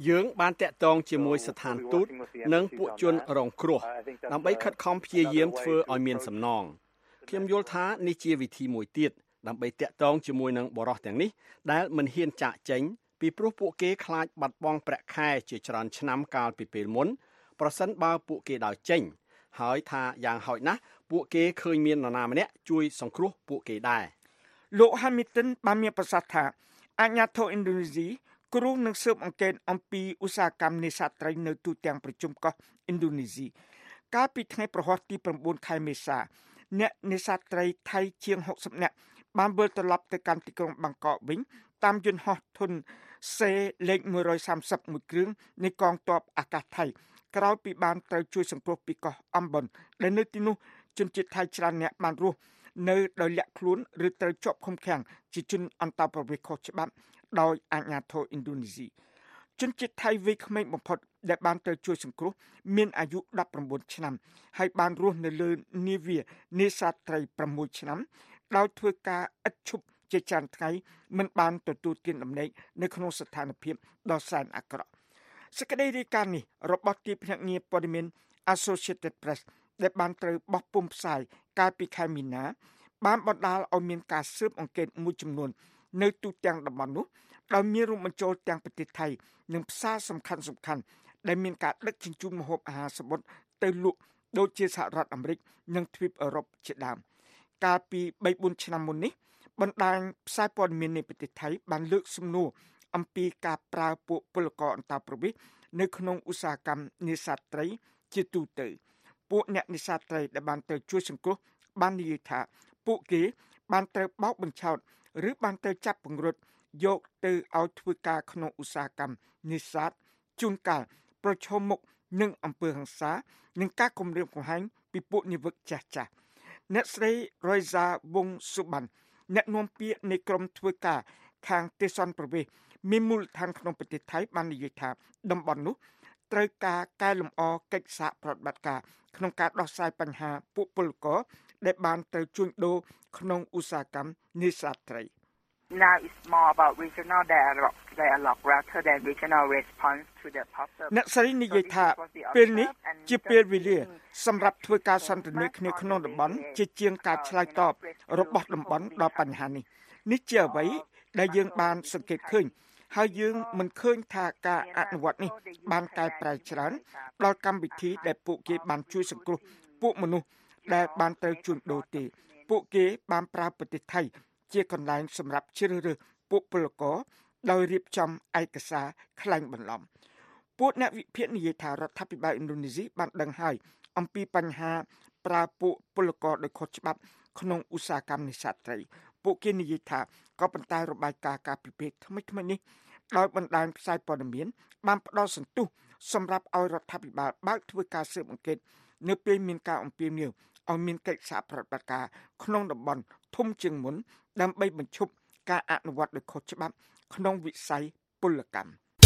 យើងបានតាក់ទងជាមួយស្ថានទូតនិងពួកជនរងគ្រោះដើម្បីខិតខំព្យាយាមធ្វើឲ្យមានសំណងខ្ញុំយល់ថានេះជាវិធីមួយទៀតដើម្បីតាក់ទងជាមួយនឹងបរិសុទ្ធទាំងនេះដែលមិនហ៊ានចាកចេញពីព្រោះពួកគេខ្លាចបាត់បង់ប្រាក់ខែជាច្រើនឆ្នាំកាលពីពេលមុនប្រសិនបើពួកគេដើរចេញហើយថាយ៉ាងហោចណាស់ពួកគេឃើញមាននរណាម្នាក់ជួយសង្គ្រោះពួកគេដែរលោក Hamilton បានមានប្រសាសន៍ថាអាជ្ញាធរឥណ្ឌូនេស៊ីគ្រោងនឹងស៊ើបអង្កេតអំពីឧស្សាហកម្មនេសាទត្រីនៅទូទាំងប្រជុំកោះឥណ្ឌូនេស៊ីកាលពីថ្ងៃប្រហ័សទី9ខែមេសាអ្នកនេសាទត្រីថៃជាងហុកសិបនាក់បានវិលត្រឡប់ទៅកាន់ទីក្រុងបាងកកវិញតាមយន្តហោះធុនសេលេខមួយរយសាមសិបមួយគ្រឿងនៃកងទ័ពអាកាសថៃក្រោយពីបានត្រូវជួយសង្គ្រោះពីកោះអំបុនដែលនៅទីនោះជនជាតិថៃច្រើនអ្នកបានរស់នៅដោយលាក់ខ្លួនឬត្រូវជាប់ឃុំឃាំងជាជនអន្តោប្រវេសន៍ខុសច្បាប់ដោយអាជ្ញាធរឥណ្ឌូនេស៊ីជនជាតិថៃវ័យក្មេងបំផុតដែលបានត្រូវជួយសង្គ្រោះមានអាយុដប់ប្រាំ9ឆ្នាំហើយបានរស់នៅលើនាវានេសាទត្រី6ឆ្នាំដោយធ្វើការឥតឈប់ជាច្រើនថ្ងៃមិនបានទទួលទានដំណេកនៅក្នុងស្ថានភាពដ៏សែនអាក្រក់សេចក្តីរាយការណ៍នេះរបស់ទីភ្នាក់ងារព័ត៌មាន Associated Press ដែលបានត្រូវបោះពុម្ពផ្សាយកាលពីខែមីនាបានបណ្ដាលឲ្យមានការស៊ើបអង្កេតមួយចំនួននៅទូទាំងតំបន់នោះដោយមានរួមបញ្ចូលទាំងប្រទេសថៃនិងផ្សារសំខាន់សំខាន់ដែលមានការដឹកជញ្ជូនម្ហូបអាហារសមុទ្រទៅលក់ដូចជាសហរដ្ឋអាមេរិកនិងទ្វីបអឺរ៉ុបជាដើមកាលពី 3បួន ឆ្នាំមុននេះបណ្ដាញផ្សាយព័ត៌មាននៃប្រទេសថៃបានលើកសំណួរអំពីការប្រើពួកពលករអន្តោប្រវេសន៍នៅក្នុងឧស្សាហកម្មនេសាទត្រីជាទូទៅពួកអ្នកនេសាទត្រីដែលបានទៅជួយសង្គ្រោះបាននិយាយថាពួកគេបានត្រូវបោកបញ្ឆោតឬបានទៅចាប់ពង្រត់យកទៅឲ្យធ្វើការក្នុងឧស្សាហកម្មនេសាទជួនកាលប្រឈមមុខនឹងអំពើហិង្សានិងការគំរាមកំហែងពីពួកនាវិកចាស់ចាស់អ្នកស្រី Roiza Wong Suban អ្នកនាំពាក្យនៃក្រុមធ្វើការខាងទេសន្តប្រវេសន៍មានមូលដ្ឋានក្នុងប្រទេសថៃបាននិយាយថាតំបន់នោះត្រូវការកែលម្អកិច្ចសហប្រតិបត្តិការក្នុងការដោះស្រាយបញ្ហាពួកពលករដែលបានត្រូវជួញដូរក្នុងឧស្សាហកម្មនេសាទត្រី Now it's more about regional dialogue dialogue rather than regional response to the problem អ្នកស្រីនិយាយថាពេលនេះជាពេលវេលាសម្រាប់ធ្វើការសន្ទនាគ្នាក្នុងតំបន់ជាជាងការឆ្លើយតបរបស់តំបន់ដល់បញ្ហានេះនេះជាអ្វីដែលយើងបានសង្កេតឃើញហើយយើងមិនឃើញថាការអនុវត្តនេះបានកែប្រែច្រើនដល់កម្មវិធីដែលពួកគេបានជួយសង្គ្រោះពួកមនុស្សដែលបានត្រូវជួញដូរទេពួកគេបានប្រើប្រទេសថៃជាកន្លែងសម្រាប់ជ្រើសរើសពួកពលករដោយរៀបចំឯកសារក្លែងបន្លំពួកអ្នកវិភាគនិយាយថារដ្ឋាភិបាលឥណ្ឌូនេស៊ីបានដឹងហើយអំពីបញ្ហាប្រើពួកពលករដោយខុសច្បាប់ក្នុងឧស្សាហកម្មនេសាទត្រីពួកគេនិយាយថាក៏ប៉ុន្តែរបាយការណ៍ការពិភាក្សាថ្មីថ្មីនេះដោយបណ្ដាញផ្សាយព័ត៌មានបានផ្ដល់សន្ទុះសម្រាប់ឲ្យរដ្ឋាភិបាលបើកធ្វើការស៊ើបអង្កេតនៅពេលមានការអំពាវនាវឲ្យមានកិច្ចសហប្រតិបត្តិការក្នុងតំបន់ធំជាងមុនដើម្បីបញ្ឈប់ការអនុវត្តដោយខុសច្បាប់ក្នុងវិស័យពលកម្ម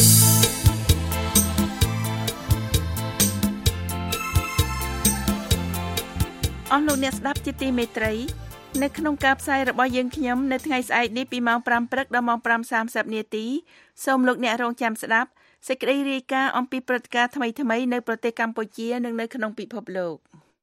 អស់លោកអ្នកស្ដាប់ជាទីមេត្រីនៅក្នុងការផ្សាយរបស់យើងខ្ញុំនៅថ្ងៃស្អែកនេះពីម៉ោងប្រាំព្រឹកដល់ម៉ោងប្រាំសាមសិបនាទីសូមលោកអ្នករងចាំស្ដាប់សេចក្តីរាយការណ៍អំពីព្រឹត្តិការណ៍ថ្មីៗនៅប្រទេសកម្ពុជានិងនៅក្នុងពិភពលោក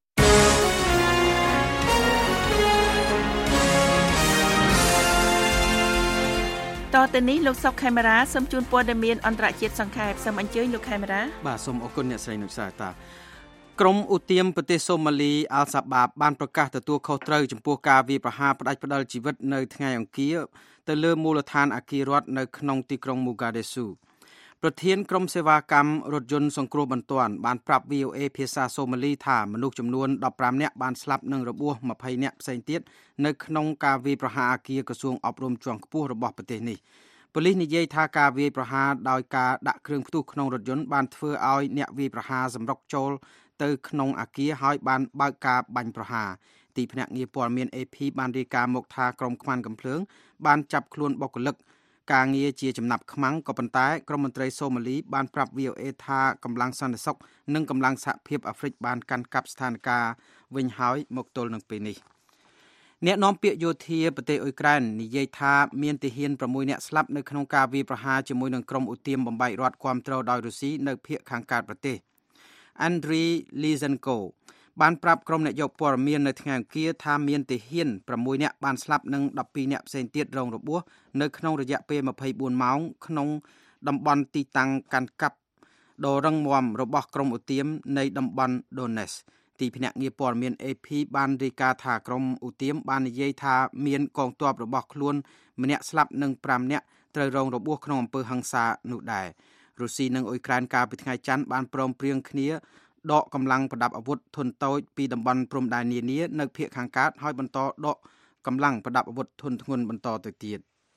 តទៅនេះលោកសុកខេមរាសូមជូនព័ត៌មានអន្តរជាតិសង្ខេបសូមអញ្ជើញលោកខេមរាបាទសូមអរគុណអ្នកស្រីនុសាតាក្រមឧទាមប្រទេសសូម៉ាលីអាល់សាបាបបានប្រកាសទទួលខុសត្រូវចំពោះការវាយប្រហារផ្ដាច់ផ្ដាល់ជីវិតនៅថ្ងៃអង្គារទៅលើមូលដ្ឋានអគាររដ្ឋនៅក្នុងទីក្រុងមូហ្គាដេស៊ូប្រធានក្រុមសេវាកម្មរថយន្តសង្គ្រោះបន្ទាន់បានប្រាប់ វី អូ អេ ភាសាសូម៉ាលីថាមនុស្សចំនួនដប់ប្រាំនាក់បានស្លាប់និងរបួសម្ភៃនាក់ផ្សេងទៀតនៅក្នុងការវាយប្រហារអគារក្រសួងអប់រំជាន់ខ្ពស់របស់ប្រទេសនេះប៉ូលីសនិយាយថាការវាយប្រហារដោយការដាក់គ្រឿងផ្ទុះក្នុងរថយន្តបានធ្វើឲ្យអ្នកវាយប្រហារសម្រុកចូលទៅក្នុងអគារហើយបានបើកការបាញ់ប្រហារទីភ្នាក់ងារព័ត៌មាន เอ พี បានរាយការណ៍មកថាក្រុមខ្មាំងកំភ្លើងបានចាប់ខ្លួនបុគ្គលិកការងារជាចំណាប់ខ្មាំងក៏ប៉ុន្តែក្រមមន្ត្រីសូម៉ាលីបានប្រាប់ វី អូ អេ ថាកម្លាំងសន្តិសុខនិងកម្លាំងសហភាពអាហ្វ្រិកបានកាន់កាប់ស្ថានភាពវិញហើយមកទល់នឹងពេលនេះអ្នកនាំពាក្យយោធាប្រទេសអ៊ុយក្រែននិយាយថាមានទាហានប្រាំមួយនាក់ស្លាប់នៅក្នុងការវាយប្រហារជាមួយនឹងក្រុមឧទាមបំបែករដ្ឋគាំទ្រដោយរុស្ស៊ីនៅភាគខាងកើតប្រទេស Andriy Lizenko បានប្រាប់ក្រុមអ្នកយកព័ត៌មាននៅថ្ងៃអង្គារថាមានទាហានប្រាំមួយនាក់បានស្លាប់និងដប់ពីរនាក់ផ្សេងទៀតរងរបួសនៅក្នុងរយៈពេលម្ភៃបួនម៉ោងក្នុងតំបន់ទីតាំងកាន់កាប់ដ៏រឹងមាំរបស់ក្រុមឧទាមនៃតំបន់ Donetsk ទីភ្នាក់ងារព័ត៌មាន A P បានរាយការណ៍ថាក្រុមឧទាមបាននិយាយថាមានកងទ័ពរបស់ខ្លួនម្នាក់ស្លាប់និងប្រាំនាក់ត្រូវរងរបួសក្នុងអំពើហិង្សានោះដែររុស្ស៊ីនិងអ៊ុយក្រែនកាលពីថ្ងៃច័ន្ទបានព្រមព្រៀងគ្នាដកកម្លាំងប្រដាប់អាវុធធុនតូចពីតំបន់ព្រំដែននានានៅភាគខាងកើតហើយបន្តដកកម្លាំងប្រដាប់អាវុធធុនធ្ងន់បន្តទៅទៀត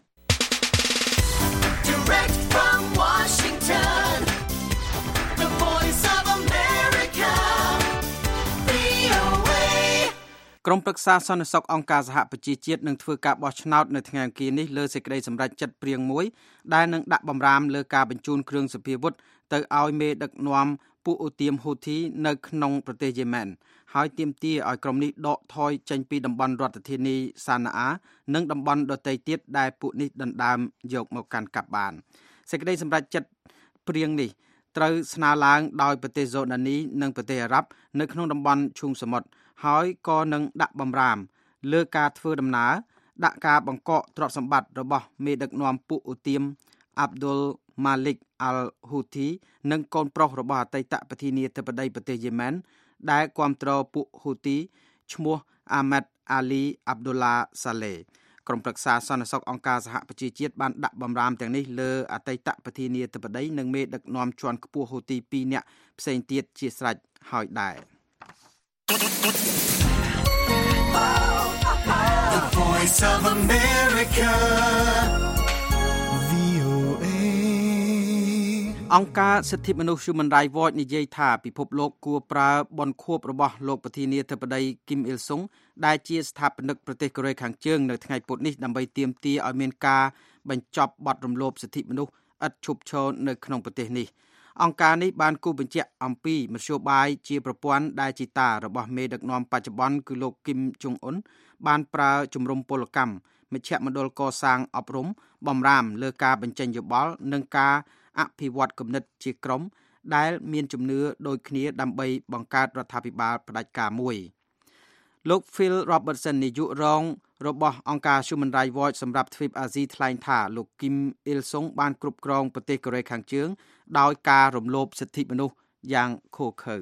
Direct from Washington The Voice of America វី អូ เอក្រុមប្រឹក្សាសន្តិសុខអង្គការសហប្រជាជាតិនឹងធ្វើការបោះឆ្នោតនៅថ្ងៃអង្គារនេះលើសេចក្តីសម្រេចចិត្តព្រាងមួយដែលនឹងដាក់បំរាមលើការបញ្ជូនគ្រឿងសព្វាវុធទៅឲ្យមេដឹកនាំពួកឧទាមហ៊ូធីនៅក្នុងប្រទេសយេម៉ែនហើយទាមទារឲ្យក្រុមនេះដកថយចេញពីតំបន់រដ្ឋធានីសាណាអានិងតំបន់ដទៃទៀតដែលពួកនេះដណ្ដើមយកមកកាន់កាប់បានសេចក្តីសម្រេចចិត្តព្រាងនេះត្រូវស្នើឡើងដោយប្រទេសសូដានីនិងប្រទេសអារ៉ាប់នៅក្នុងតំបន់ឈូងសមុទ្រហើយក៏នឹងដាក់បំរាមលើការធ្វើដំណើរដាក់ការបង្កកទ្រព្យសម្បត្តិរបស់មេដឹកនាំពួកឧទាមអាប់ឌុលម៉ាលីកអាល់ហ៊ូធីនិងកូនប្រុសរបស់អតីតប្រធានាធិបតីប្រទេសយេម៉ែនដែលគាំទ្រពួកហ៊ូទីឈ្មោះអាម៉ាត់អាលីអាប់ឌុលឡាសាឡេក្រុមប្រឹក្សាសន្តិសុខអង្គការសហប្រជាជាតិបានដាក់បំរាមទាំងនេះលើអតីតប្រធានាធិបតីនិងមេដឹកនាំជាន់ខ្ពស់ហ៊ូទីពីរនាក់ផ្សេងទៀតជាស្រេចហើយដែរ The Voice of America វី អូ เอអង្គការសិទ្ធិមនុស្ស Human Rights Watch និយាយថាពិភពលោកគួរប្រើបនខួបរបស់លោកប្រធានាធិបតីគីមអ៊ីលសុងដែលជាស្ថាបនិកប្រទេសកូរ៉េខាងជើងនៅថ្ងៃពុធនេះដើម្បីទាមទារឲ្យមានការបញ្ចប់បទរំលោភសិទ្ធិមនុស្សឥតឈប់ឈរនៅក្នុងប្រទេសនេះអង្គការនេះបានគូបញ្ជាក់អំពីមធ្យោបាយជាប្រព័ន្ធដែលជីតារបស់មេដឹកនាំបច្ចុប្បន្នគឺលោកគីមជុងអ៊ុនបានប្រើជំរំពលកម្មមជ្ឈមណ្ឌលកសាងអប់រំបំរាមលើការបញ្ចេញយោបល់និងការអភិវឌ្ឍគំនិតជាក្រុមដែលមានជំនឿដូចគ្នាដើម្បីបង្កើតរដ្ឋាភិបាលផ្ដាច់ការមួយលោក Phil Robertson នាយករងរបស់អង្គការ Human Rights Watch សម្រាប់ទ្វីបអាស៊ីថ្លែងថាលោកគីមអ៊ីលសុងបានគ្រប់គ្រងប្រទេសកូរ៉េខាងជើងដោយការរំលោភសិទ្ធិមនុស្សយ៉ាងឃោរឃៅ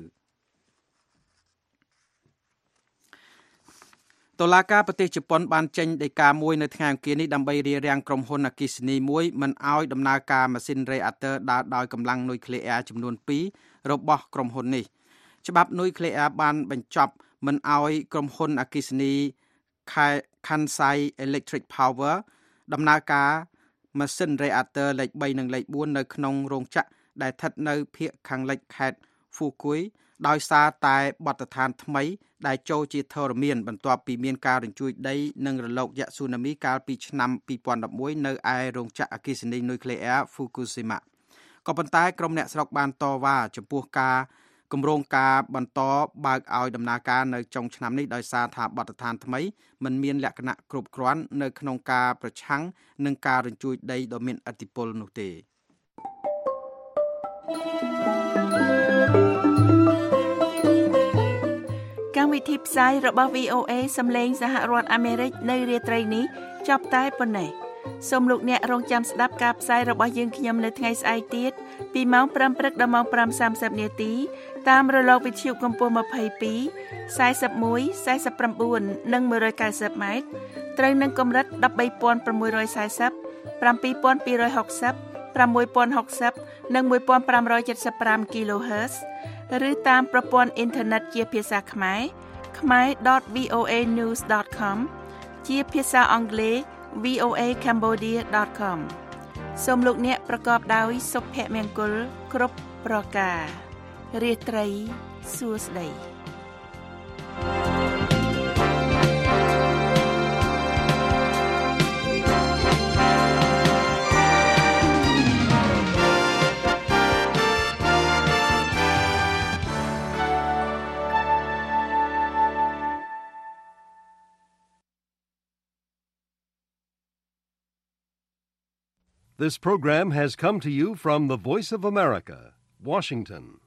តុលាការប្រទេសជប៉ុនបានចេញដីកាមួយនៅថ្ងៃអង្គារនេះដើម្បីរារាំងក្រុមហ៊ុនអគ្គិសនីមួយមិនឲ្យដំណើរការម៉ាស៊ីនរេអាទ័រដើរដោយកម្លាំងនុយក្លេអ៊ែរចំនួនពីររបស់ក្រុមហ៊ុននេះច្បាប់នុយក្លេអ៊ែរបានបញ្ចប់មិនឲ្យក្រុមហ៊ុនអគ្គិសនី Kansai Electric Power ដំណើរការម៉ាស៊ីនរេអាទ័រលេខបីនិងលេខបួននៅក្នុងរោងចក្រដែលស្ថិតនៅភាគខាងលិចខេត្ត Fukui ដោយសារតែបទដ្ឋានថ្មីដែលចូលជាធរមានបន្ទាប់ពីមានការរញ្ជួយដីនិងរលកយក្សស៊ូណាមីកាលពីឆ្នាំពីរពាន់ដប់មួយនៅឯរោងចក្រអគ្គិសនីនុយក្លេអ៊ែរ Fukushima ក៏ប៉ុន្តែក្រុមអ្នកស្រុកបានតវ៉ាចំពោះការគម្រោងការបន្តបើកឲ្យដំណើរការនៅចុងឆ្នាំនេះដោយសារថាបទដ្ឋានថ្មីមិនមានលក្ខណៈគ្រប់គ្រាន់នៅក្នុងការប្រឆាំងនឹងការរញ្ជួយដីដ៏មានឥទ្ធិពលនោះទេកម្មវិធីផ្សាយរបស់ វី អូ เอ សំឡេងសហរដ្ឋអាមេរិកនៅរាត្រីនេះចប់តែប៉ុណ្ណេះសូមលោកអ្នករងចាំស្ដាប់ការផ្សាយរបស់យើងខ្ញុំនៅថ្ងៃស្អែកទៀតពីម៉ោងប្រាំព្រឹកដល់ម៉ោងប្រាំសាមសិបនាទីតាមរលកវិទ្យុកម្ពស់ម្ភៃពីរ សែសិបមួយ សែសិប៩ និងមួយរយកៅសិបម៉ែត្រត្រូវនឹងកម្រិតដប់បីពាន់ប្រាំមួយរយសែសិប ប្រាំពីរពាន់ពីររយហុកសិប ប្រាំមួយពាន់ហុកសិបនិងមួយពាន់ប្រាំរយចិតសិបប្រាំ គីឡូហឺតซ์ ឬតាមប្រព័ន្ធអ៊ីនធឺណិតជាភាសាខ្មែរ ខ្មែរ ដត វី អូ เอ ញូស ដត ខម ជាភាសាអង់គ្លេស វី អូ เอ คม โบ ดี ដត com សូមលោកអ្នកប្រកបដោយសុភមង្គលគ្រប់ប្រការរាត្រីសួស្តី This program has come to you from the Voice of America, Washington.